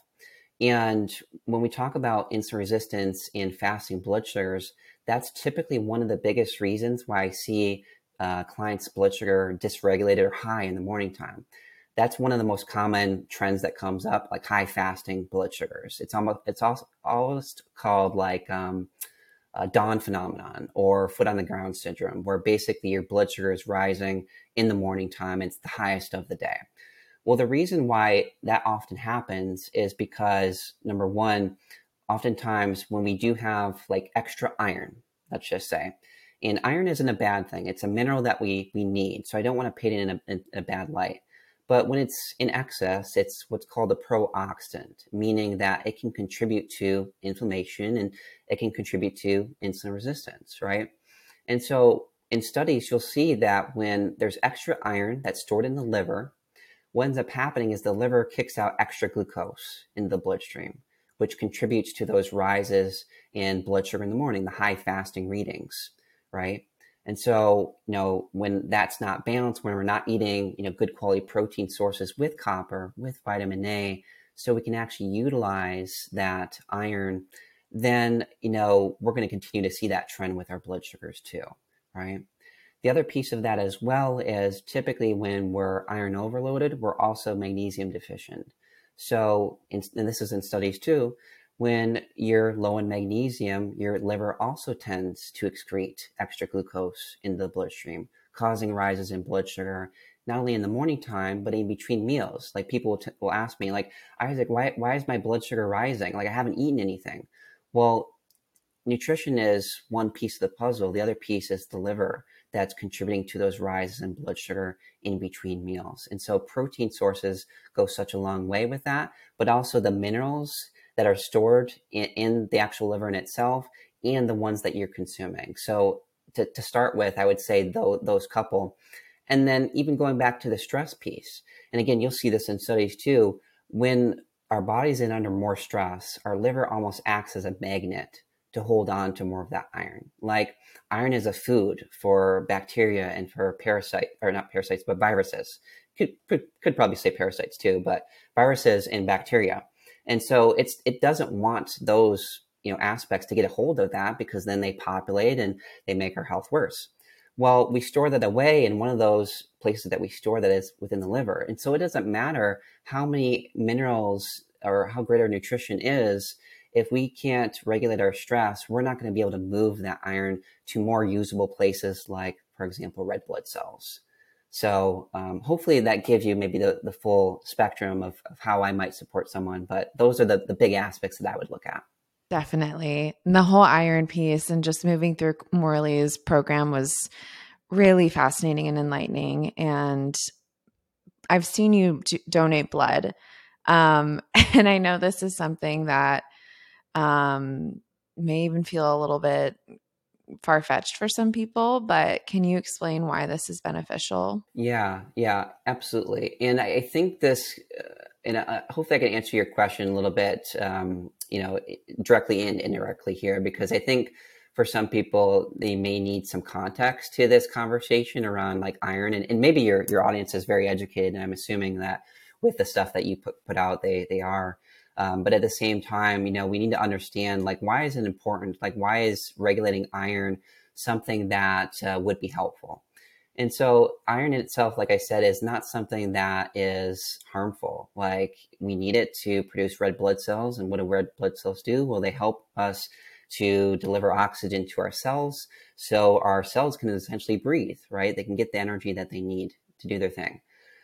And when we talk about insulin resistance and fasting blood sugars, that's typically one of the biggest reasons why I see uh, clients' blood sugar dysregulated or high in the morning time. That's one of the most common trends that comes up, like high fasting blood sugars. It's almost it's also almost called like um, a dawn phenomenon or foot on the ground syndrome, where basically your blood sugar is rising in the morning time. It's the highest of the day. Well, the reason why that often happens is because, number one, oftentimes when we do have like extra iron, let's just say, and iron isn't a bad thing. It's a mineral that we we need. So I don't want to paint it in a, in a bad light. But when it's in excess, it's what's called a pro-oxidant, meaning that it can contribute to inflammation and it can contribute to insulin resistance, right? And so in studies, you'll see that when there's extra iron that's stored in the liver, what ends up happening is the liver kicks out extra glucose in the bloodstream, which contributes to those rises in blood sugar in the morning, the high fasting readings, right? And so, you know, when that's not balanced, when we're not eating, you know, good quality protein sources with copper, with vitamin A, so we can actually utilize that iron, then, you know, we're going to continue to see that trend with our blood sugars too, right? The other piece of that as well is typically when we're iron overloaded, we're also magnesium deficient. So, in, and this is in studies too, when you're low in magnesium, your liver also tends to excrete extra glucose in the bloodstream, causing rises in blood sugar, not only in the morning time, but in between meals. Like people will, t- will ask me, like, Isaac, why, why is my blood sugar rising? Like I haven't eaten anything. Well, nutrition is one piece of the puzzle. The other piece is the liver that's contributing to those rises in blood sugar in between meals. And so protein sources go such a long way with that, but also the minerals that are stored in, in the actual liver in itself and the ones that you're consuming. So to, to start with, I would say those, those couple. And then even going back to the stress piece. And again, you'll see this in studies too. When our body's in under more stress, our liver almost acts as a magnet to hold on to more of that iron. Like iron is a food for bacteria and for parasite, or not parasites, but viruses. Could, could, could probably say parasites too, but viruses and bacteria. And so it's it doesn't want those, you know, aspects to get a hold of that, because then they populate and they make our health worse. Well, we store that away in one of those places that we store that is within the liver. And so it doesn't matter how many minerals or how great our nutrition is. If we can't regulate our stress, we're not going to be able to move that iron to more usable places like, for example, red blood cells. So um, hopefully that gives you maybe the, the full spectrum of, of how I might support someone. But those are the, the big aspects that I would look at. Definitely. And the whole iron piece and just moving through Morley's program was really fascinating and enlightening. And I've seen you do- donate blood. Um, and I know this is something that um, may even feel a little bit far-fetched for some people, but can you explain why this is beneficial? Yeah, yeah, absolutely. And I, I think this, uh, and uh, hopefully I can answer your question a little bit, um, you know, directly and indirectly here, because I think for some people, they may need some context to this conversation around like iron, and, and maybe your, your audience is very educated. And I'm assuming that with the stuff that you put, put out, they, they are. Um, but at the same time, you know, we need to understand, like, why is it important? Like, why is regulating iron something that uh, would be helpful? And so iron in itself, like I said, is not something that is harmful. Like, we need it to produce red blood cells. And what do red blood cells do? Well, they help us to deliver oxygen to our cells so our cells can essentially breathe, right? They can get the energy that they need to do their thing.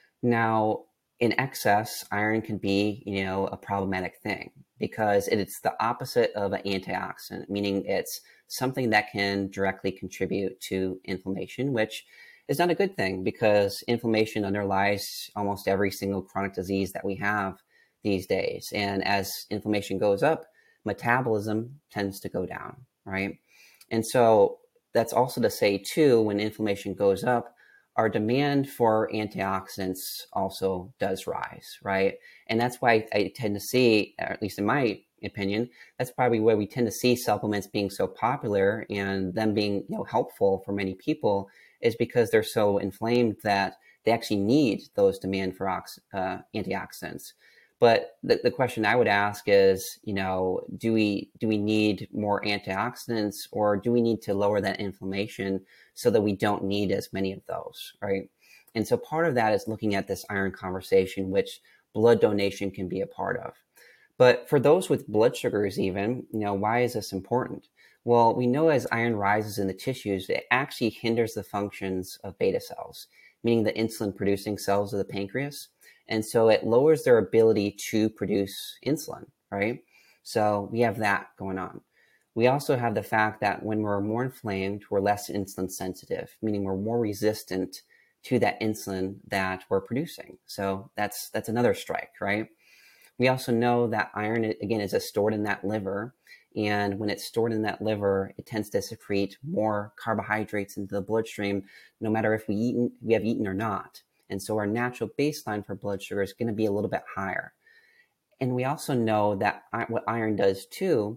Now, in excess, iron can be, you know, a problematic thing because it's the opposite of an antioxidant, meaning it's something that can directly contribute to inflammation, which is not a good thing because inflammation underlies almost every single chronic disease that we have these days. And as inflammation goes up, metabolism tends to go down, right? And so that's also to say, too, when inflammation goes up, our demand for antioxidants also does rise, right? And that's why I tend to see, or at least in my opinion, that's probably where we tend to see supplements being so popular and them being, you know, helpful for many people, is because they're so inflamed that they actually need those demand for ox- uh, antioxidants. But the, the question I would ask is, you know, do we do we need more antioxidants, or do we need to lower that inflammation so that we don't need as many of those, right? And so part of that is looking at this iron conversation, which blood donation can be a part of. But for those with blood sugars even, you know, why is this important? Well, we know as iron rises in the tissues, it actually hinders the functions of beta cells, meaning the insulin-producing cells of the pancreas. And so it lowers their ability to produce insulin, right? So we have that going on. We also have the fact that when we're more inflamed, we're less insulin sensitive, meaning we're more resistant to that insulin that we're producing. So that's that's another strike, right? We also know that iron, again, is stored in that liver. And when it's stored in that liver, it tends to secrete more carbohydrates into the bloodstream, no matter if we, eat, we have eaten or not. And so our natural baseline for blood sugar is going to be a little bit higher. And we also know that what iron does too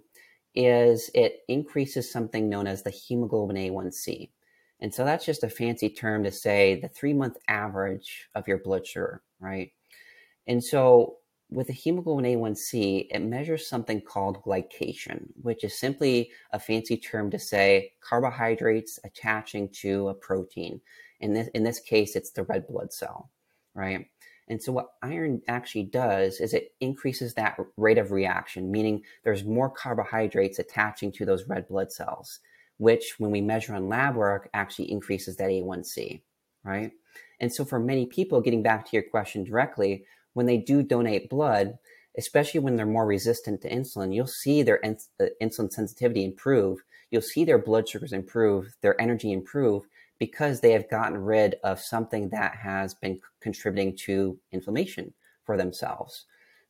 is it increases something known as the hemoglobin A one C. And so that's just a fancy term to say the three-month average of your blood sugar, right? And so with the hemoglobin A one C, it measures something called glycation, which is simply a fancy term to say carbohydrates attaching to a protein. In this, in this case, it's the red blood cell, right? And so what iron actually does is it increases that rate of reaction, meaning there's more carbohydrates attaching to those red blood cells, which when we measure on lab work actually increases that A one C, right? And so for many people, getting back to your question directly, when they do donate blood, especially when they're more resistant to insulin, you'll see their in- uh, insulin sensitivity improve. You'll see their blood sugars improve, their energy improve, because they have gotten rid of something that has been contributing to inflammation for themselves.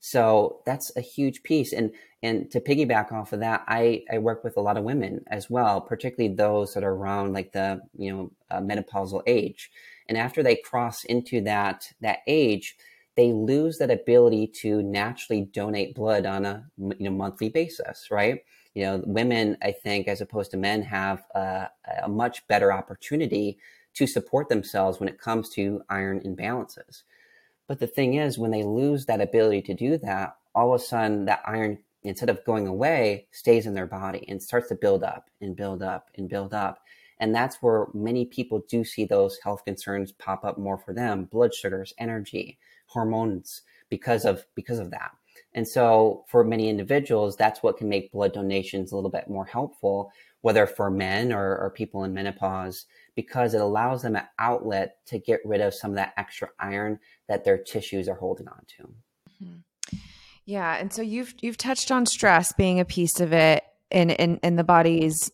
So that's a huge piece. And and to piggyback off of that, I, I work with a lot of women as well, particularly those that are around like the, you know, uh, menopausal age. And after they cross into that that age, they lose that ability to naturally donate blood on a, you know, monthly basis, right? You know, women, I think, as opposed to men, have a, a much better opportunity to support themselves when it comes to iron imbalances. But the thing is, when they lose that ability to do that, all of a sudden that iron, instead of going away, stays in their body and starts to build up and build up and build up. And that's where many people do see those health concerns pop up more for them: blood sugars, energy, hormones, because of because of that. And so for many individuals, that's what can make blood donations a little bit more helpful, whether for men or, or people in menopause, because it allows them an outlet to get rid of some of that extra iron that their tissues are holding on to. Mm-hmm. Yeah. And so you've you've touched on stress being a piece of it in, in, in the body's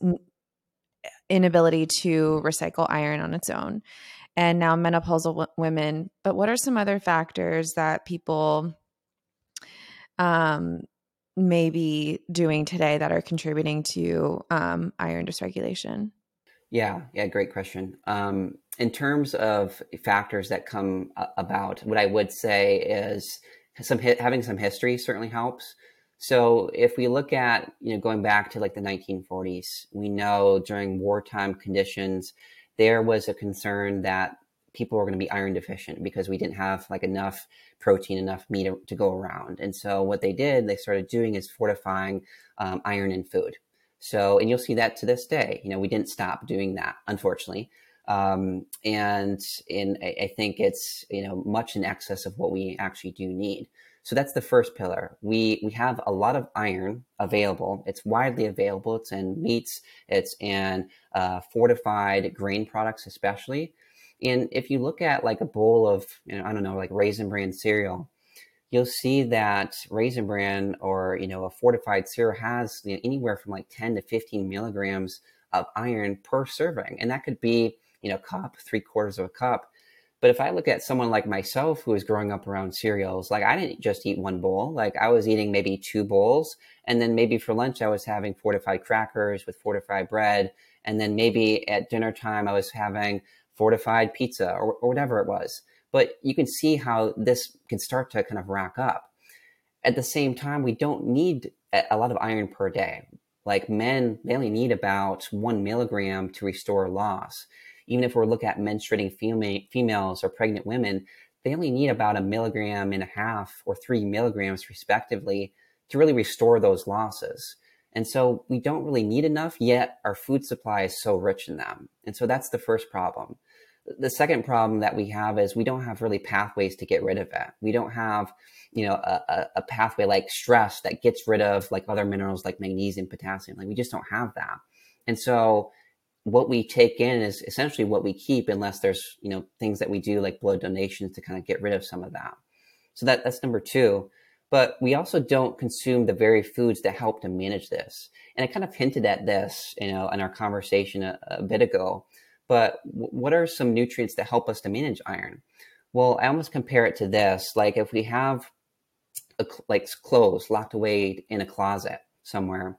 inability to recycle iron on its own, and now menopausal w- women. But what are some other factors that people um, may be doing today that are contributing to um, iron dysregulation? Yeah, yeah, great question. Um, in terms of factors that come uh, about, what I would say is some having some history certainly helps. So if we look at, you know, going back to like the nineteen forties, we know during wartime conditions, there was a concern that people were going to be iron deficient because we didn't have like enough protein, enough meat to, to go around. And so what they did, they started doing is fortifying um, iron in food. So, and you'll see that to this day. You know, we didn't stop doing that, unfortunately. Um, and in, I think it's, you know, much in excess of what we actually do need. So that's the first pillar. We, we have a lot of iron available. It's widely available. It's in meats. It's in uh, fortified grain products, especially. And if you look at like a bowl of, you know, I don't know, like Raisin Bran cereal, you'll see that Raisin Bran or, you know, a fortified cereal has, you know, anywhere from like ten to fifteen milligrams of iron per serving. And that could be, you know, a cup, three quarters of a cup. But if I look at someone like myself who was growing up around cereals, like I didn't just eat one bowl, like I was eating maybe two bowls. And then maybe for lunch, I was having fortified crackers with fortified bread. And then maybe at dinner time, I was having fortified pizza or, or whatever it was. But you can see how this can start to kind of rack up. At the same time, we don't need a lot of iron per day. Like men, they only need about one milligram to restore loss. Even if we're looking at menstruating fema- females or pregnant women, they only need about a milligram and a half or three milligrams respectively to really restore those losses. And so we don't really need enough, yet our food supply is so rich in them. And so that's the first problem. The second problem that we have is we don't have really pathways to get rid of it. We don't have, you know, a, a pathway like stress that gets rid of like other minerals like magnesium, potassium. Like we just don't have that. And so what we take in is essentially what we keep, unless there's, you know, things that we do like blood donations to kind of get rid of some of that. So that that's number two. But we also don't consume the very foods that help to manage this. And I kind of hinted at this, you know, in our conversation a, a bit ago. But w- what are some nutrients that help us to manage iron? Well, I almost compare it to this. Like if we have a, like clothes locked away in a closet somewhere,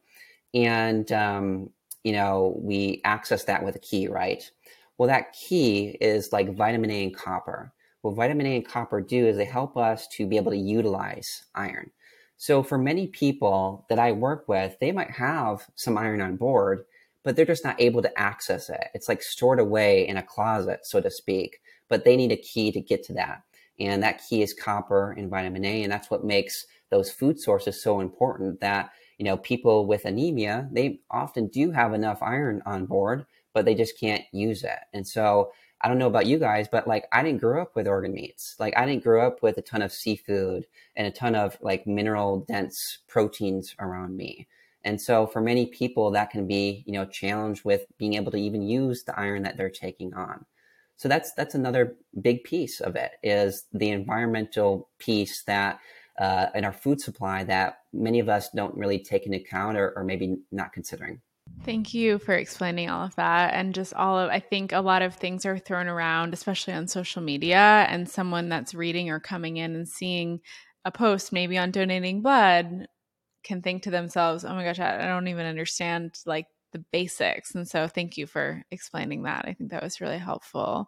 and um, you know, we access that with a key, right? Well, that key is like vitamin A and copper. What vitamin A and copper do is they help us to be able to utilize iron. So for many people that I work with, they might have some iron on board, but they're just not able to access it. It's like stored away in a closet, so to speak, but they need a key to get to that. And that key is copper and vitamin A. And that's what makes those food sources so important that, you know, people with anemia, they often do have enough iron on board, but they just can't use it. And so I don't know about you guys, but like I didn't grow up with organ meats. Like I didn't grow up with a ton of seafood and a ton of like mineral dense proteins around me. And so for many people that can be, you know, challenged with being able to even use the iron that they're taking on. So that's, that's another big piece of it is the environmental piece that uh, in our food supply that many of us don't really take into account or, or maybe not considering. Thank you for explaining all of that. And just all of, I think a lot of things are thrown around, especially on social media, and someone that's reading or coming in and seeing a post maybe on donating blood can think to themselves, oh my gosh, I don't even understand like the basics. And so thank you for explaining that. I think that was really helpful.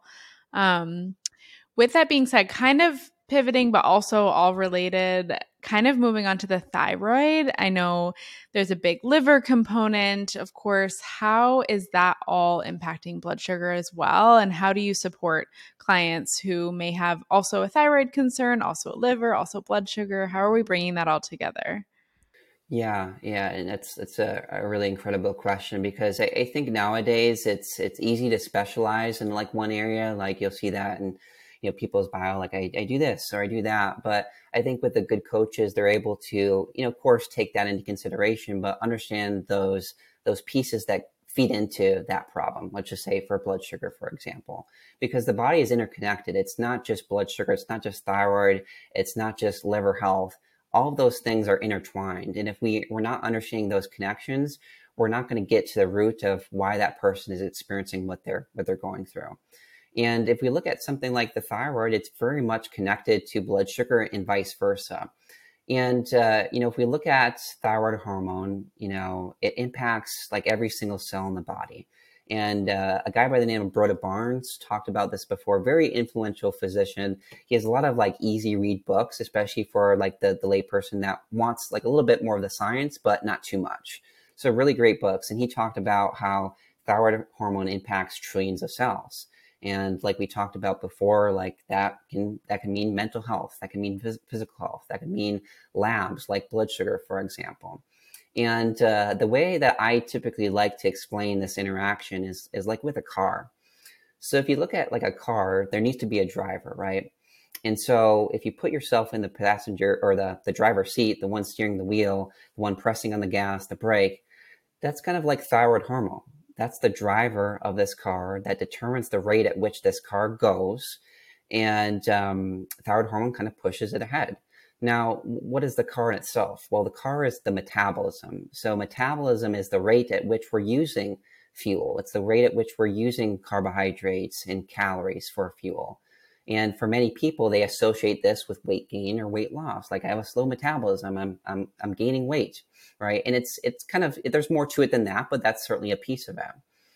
Um, with that being said, kind of pivoting, but also all related, kind of moving on to the thyroid. I know there's a big liver component, of course. How is that all impacting blood sugar as well? And how do you support clients who may have also a thyroid concern, also a liver, also blood sugar? How are we bringing that all together? Yeah, yeah, and it's it's a, a really incredible question because I, I think nowadays it's it's easy to specialize in like one area. Like you'll see that in, you know, people's bio, like I, I do this or I do that. But I think with the good coaches, they're able to, you know, of course, take that into consideration, but understand those those pieces that feed into that problem. Let's just say for blood sugar, for example, because the body is interconnected. It's not just blood sugar. It's not just thyroid. It's not just liver health. All of those things are intertwined. And if we, we're not understanding those connections, we're not going to get to the root of why that person is experiencing what they're, what they're going through. And if we look at something like the thyroid, it's very much connected to blood sugar and vice versa. And, uh, you know, if we look at thyroid hormone, you know, it impacts like every single cell in the body. And uh, a guy by the name of Broda Barnes talked about this before, very influential physician. He has a lot of like easy read books, especially for like the, the layperson that wants like a little bit more of the science, but not too much. So really great books. And he talked about how thyroid hormone impacts trillions of cells. And like we talked about before, like that can that can mean mental health, that can mean phys- physical health, that can mean labs like blood sugar, for example. And uh, the way that I typically like to explain this interaction is is like with a car. So if you look at like a car, there needs to be a driver, right? And so if you put yourself in the passenger or the, the driver's seat, the one steering the wheel, the one pressing on the gas, the brake, that's kind of like thyroid hormone. That's the driver of this car that determines the rate at which this car goes. And um, thyroid hormone kind of pushes it ahead. Now, what is the car in itself? Well, the car is the metabolism. So metabolism is the rate at which we're using fuel. It's the rate at which we're using carbohydrates and calories for fuel. And for many people, they associate this with weight gain or weight loss. Like I have a slow metabolism, I'm I'm I'm gaining weight, right? And it's it's kind of there's more to it than that, but that's certainly a piece of it.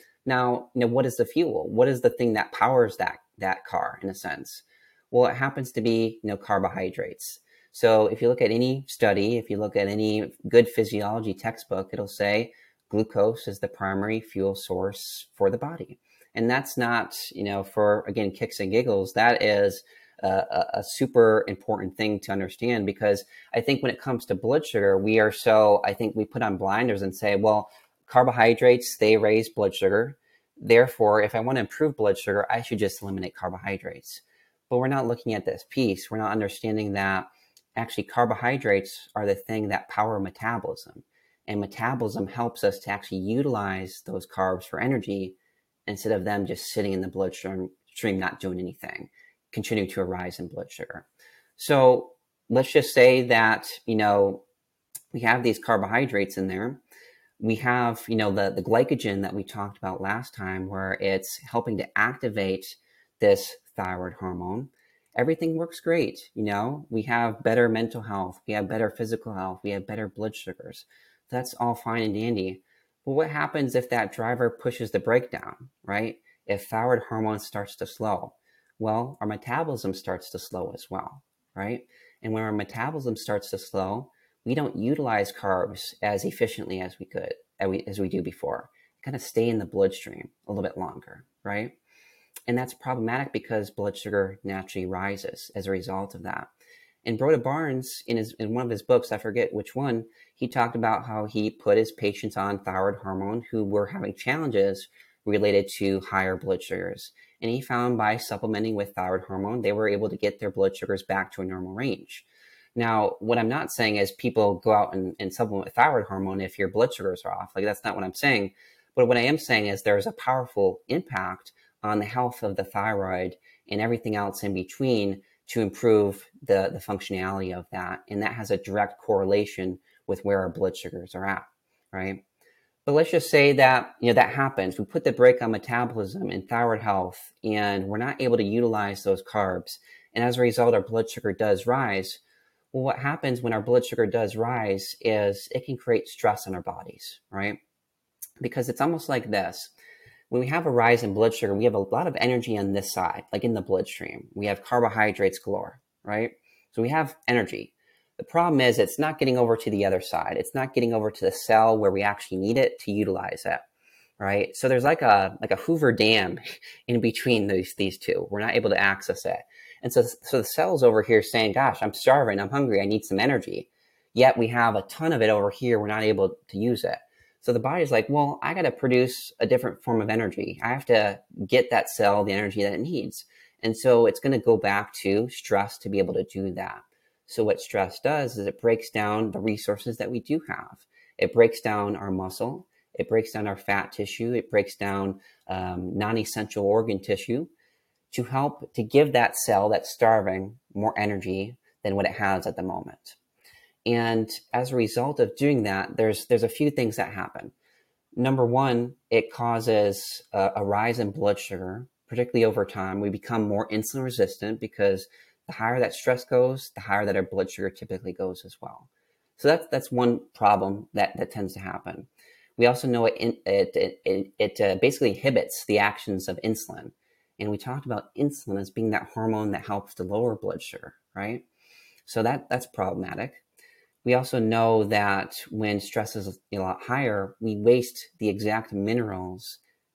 Now, you know, what is the fuel? What is the thing that powers that that car in a sense? Well, it happens to be, you know, carbohydrates. So if you look at any study, if you look at any good physiology textbook, it'll say glucose is the primary fuel source for the body. And that's not, you know, for, again, kicks and giggles. That is a, a super important thing to understand, because I think when it comes to blood sugar, we are so, I think we put on blinders and say, well, carbohydrates, they raise blood sugar. Therefore, if I want to improve blood sugar, I should just eliminate carbohydrates. But we're not looking at this piece. We're not understanding that actually carbohydrates are the thing that power metabolism. And metabolism helps us to actually utilize those carbs for energy, instead of them just sitting in the bloodstream, not doing anything, continuing to arise in blood sugar. So let's just say that, you know, we have these carbohydrates in there. We have, you know, the, the glycogen that we talked about last time, where it's helping to activate this thyroid hormone. Everything works great. You know, we have better mental health. We have better physical health. We have better blood sugars. That's all fine and dandy. Well, what happens if that driver pushes the brake down, right? If thyroid hormone starts to slow, well, our metabolism starts to slow as well, right? And when our metabolism starts to slow, we don't utilize carbs as efficiently as we could, as we, as we do before. Kind of stay in the bloodstream a little bit longer, right? And that's problematic because blood sugar naturally rises as a result of that. And Broda Barnes, in his in one of his books, I forget which one, he talked about how he put his patients on thyroid hormone who were having challenges related to higher blood sugars. And he found by supplementing with thyroid hormone, they were able to get their blood sugars back to a normal range. Now, what I'm not saying is people go out and, and supplement with thyroid hormone if your blood sugars are off. Like, that's not what I'm saying. But what I am saying is there's a powerful impact on the health of the thyroid and everything else in between to improve the, the functionality of that. And that has a direct correlation with where our blood sugars are at, right? But let's just say that, you know, that happens. We put the brake on metabolism and thyroid health, and we're not able to utilize those carbs. And as a result, our blood sugar does rise. Well, what happens when our blood sugar does rise is it can create stress in our bodies, right? Because it's almost like this. When we have a rise in blood sugar, we have a lot of energy on this side, like in the bloodstream. We have carbohydrates galore, right? So we have energy. The problem is it's not getting over to the other side. It's not getting over to the cell where we actually need it to utilize it, right? So there's like a like a Hoover Dam in between these these two. We're not able to access it. And so, so the cell's over here saying, gosh, I'm starving, I'm hungry, I need some energy. Yet we have a ton of it over here. We're not able to use it. So the body's like, well, I got to produce a different form of energy. I have to get that cell the energy that it needs. And so it's going to go back to stress to be able to do that. So what stress does is it breaks down the resources that we do have. It breaks down our muscle. It breaks down our fat tissue. It breaks down um, non-essential organ tissue to help to give that cell that's starving more energy than what it has at the moment. And as a result of doing that, there's there's a few things that happen. Number one, it causes a, a rise in blood sugar, particularly over time. We become more insulin resistant because the higher that stress goes, the higher that our blood sugar typically goes as well. So that's that's one problem that, that tends to happen. We also know it it it, it, it uh, basically inhibits the actions of insulin. And we talked about insulin as being that hormone that helps to lower blood sugar, right? So that that's problematic. We also know that when stress is a lot higher, we waste the exact minerals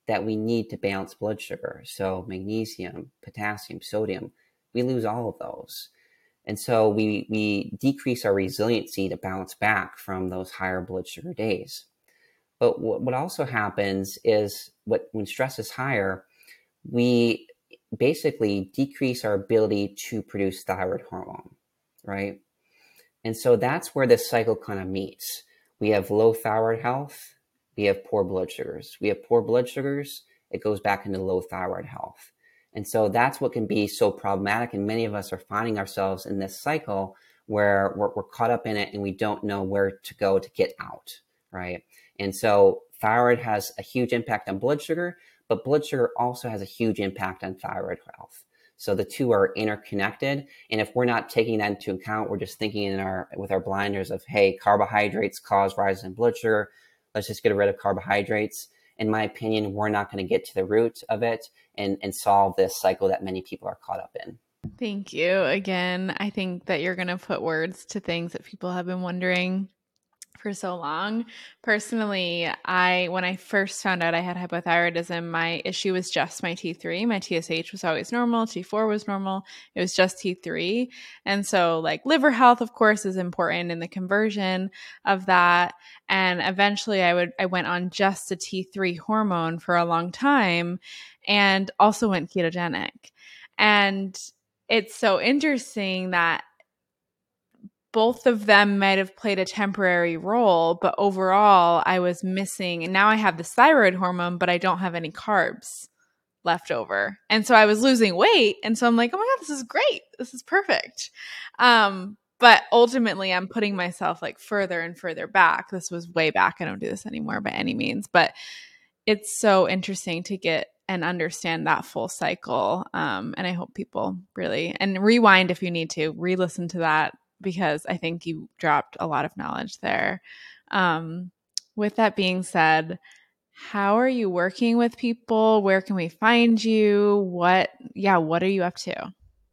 that we need to balance blood sugar. So magnesium, potassium, sodium, we lose all of those. And so we, we decrease our resiliency to bounce back from those higher blood sugar days. But what, what also happens is what, when stress is higher, we basically decrease our ability to produce thyroid hormone, right? And so that's where this cycle kind of meets. We have low thyroid health, we have poor blood sugars. We have poor blood sugars, it goes back into low thyroid health. And so that's what can be so problematic. And many of us are finding ourselves in this cycle where we're, we're caught up in it and we don't know where to go to get out, right? And so thyroid has a huge impact on blood sugar, but blood sugar also has a huge impact on thyroid health. So the two are interconnected. And if we're not taking that into account, we're just thinking in our with our blinders of, hey, carbohydrates cause rises in blood sugar. Let's just get rid of carbohydrates. In my opinion, we're not going to get to the root of it and, and solve this cycle that many people are caught up in. Thank you. Again, I think that you're going to put words to things that people have been wondering for so long. Personally, I when I first found out I had hypothyroidism, my issue was just my T three. My T S H was always normal. T four was normal. It was just T three. And so like liver health, of course, is important in the conversion of that. And eventually I would I went on just a T three hormone for a long time and also went ketogenic. And it's so interesting that both of them might have played a temporary role, but overall I was missing, and now I have this thyroid hormone, but I don't have any carbs left over. And so I was losing weight. And so I'm like, oh my God, this is great. This is perfect. Um, but ultimately I'm putting myself like further and further back. This was way back. I don't do this anymore by any means, but it's so interesting to get and understand that full cycle. Um, and I hope people really, and rewind if you need to, re-listen to that, because I think you dropped a lot of knowledge there. Um, with that being said, how are you working with people? Where can we find you? What, yeah, what are you up to?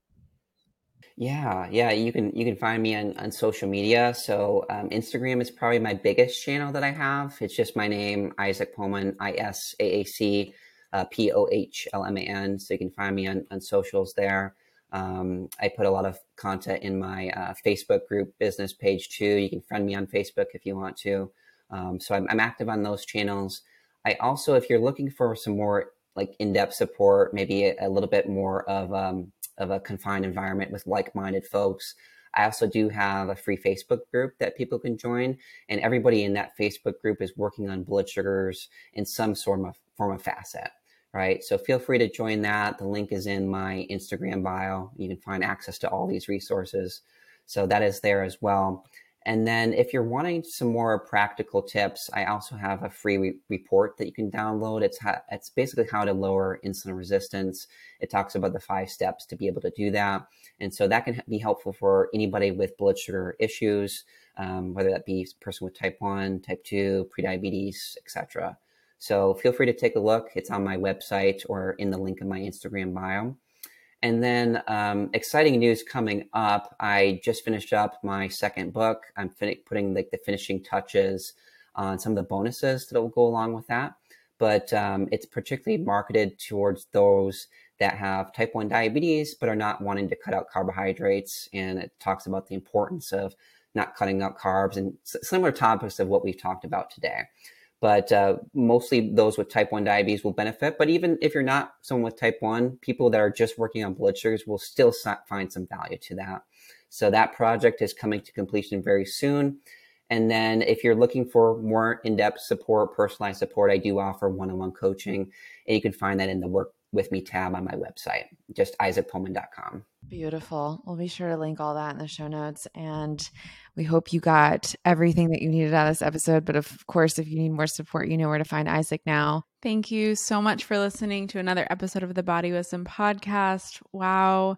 Yeah, yeah, you can you can find me on, on social media. So um, Instagram is probably my biggest channel that I have. It's just my name, Isaac Pohlman, I S A A C uh, P O H L M A N. So you can find me on, on socials there. Um, I put a lot of content in my uh, Facebook group business page too. You can friend me on Facebook if you want to. Um, so I'm, I'm active on those channels. I also, if you're looking for some more like in-depth support, maybe a, a little bit more of um, of a confined environment with like-minded folks, I also do have a free Facebook group that people can join, and everybody in that Facebook group is working on blood sugars in some sort of form of facet. Right. So feel free to join that. The link is in my Instagram bio. You can find access to all these resources. So that is there as well. And then if you're wanting some more practical tips, I also have a free re- report that you can download. It's how, it's basically how to lower insulin resistance. It talks about the five steps to be able to do that. And so that can be helpful for anybody with blood sugar issues, um, whether that be a person with type one, type two, prediabetes, et cetera. So feel free to take a look. It's on my website or in the link in my Instagram bio. And then um, exciting news coming up. I just finished up my second book. I'm fin- putting like the finishing touches on some of the bonuses that will go along with that. But um, it's particularly marketed towards those that have type one diabetes, but are not wanting to cut out carbohydrates. And it talks about the importance of not cutting out carbs and similar topics of what we've talked about today. But uh, mostly those with type one diabetes will benefit. But even if you're not someone with type one, people that are just working on blood sugars will still find some value to that. So that project is coming to completion very soon. And then if you're looking for more in-depth support, personalized support, I do offer one-on-one coaching. And you can find that in the Work With Me tab on my website, just isaac pohlman dot com. Beautiful. We'll be sure to link all that in the show notes. And we hope you got everything that you needed out of this episode. But of course, if you need more support, you know where to find Isaac now. Thank you so much for listening to another episode of the Body Wisdom Podcast. Wow.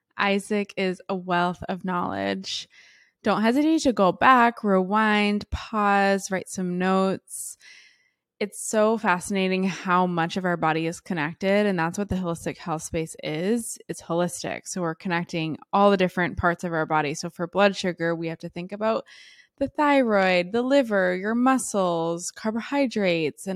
Isaac is a wealth of knowledge. Don't hesitate to go back, rewind, pause, write some notes. It's so fascinating how much of our body is connected, and that's what the holistic health space is. It's holistic. So we're connecting all the different parts of our body. So for blood sugar, we have to think about the thyroid, the liver, your muscles, carbohydrates, and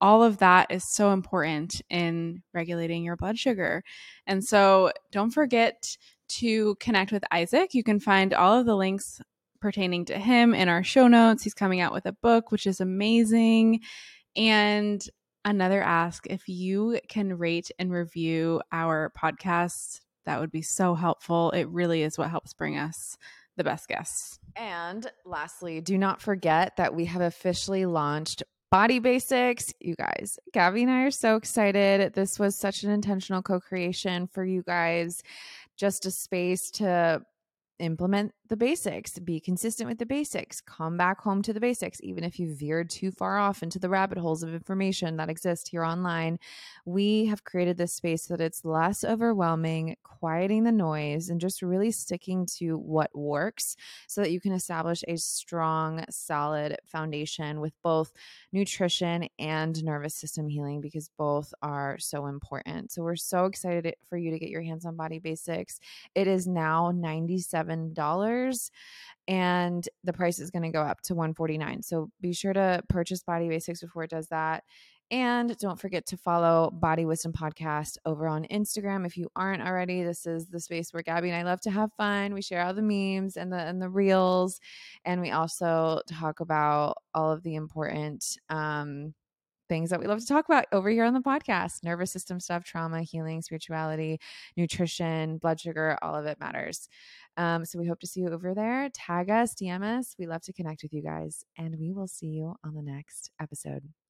all of that is so important in regulating your blood sugar. And so don't forget to connect with Isaac. You can find all of the links pertaining to him in our show notes. He's coming out with a book, which is amazing. And another ask, if you can rate and review our podcast, that would be so helpful. It really is what helps bring us the best guests. And lastly, do not forget that we have officially launched Body Basics. You guys, Gabby and I are so excited. This was such an intentional co-creation for you guys. Just a space to implement the basics, be consistent with the basics, come back home to the basics. Even if you veered too far off into the rabbit holes of information that exist here online, we have created this space so that it's less overwhelming, quieting the noise, and just really sticking to what works so that you can establish a strong, solid foundation with both nutrition and nervous system healing, because both are so important. So we're so excited for you to get your hands on Body Basics. It is now ninety-seven dollars and the price is going to go up to one hundred forty-nine dollars. So be sure to purchase Body Basics before it does that. And don't forget to follow Body Wisdom Podcast over on Instagram. If you aren't already, this is the space where Gabby and I love to have fun. We share all the memes and the and the reels. And we also talk about all of the important um, things that we love to talk about over here on the podcast: nervous system stuff, trauma, healing, spirituality, nutrition, blood sugar, all of it matters. Um, so we hope to see you over there. Tag us, D M us. We love to connect with you guys, and we will see you on the next episode.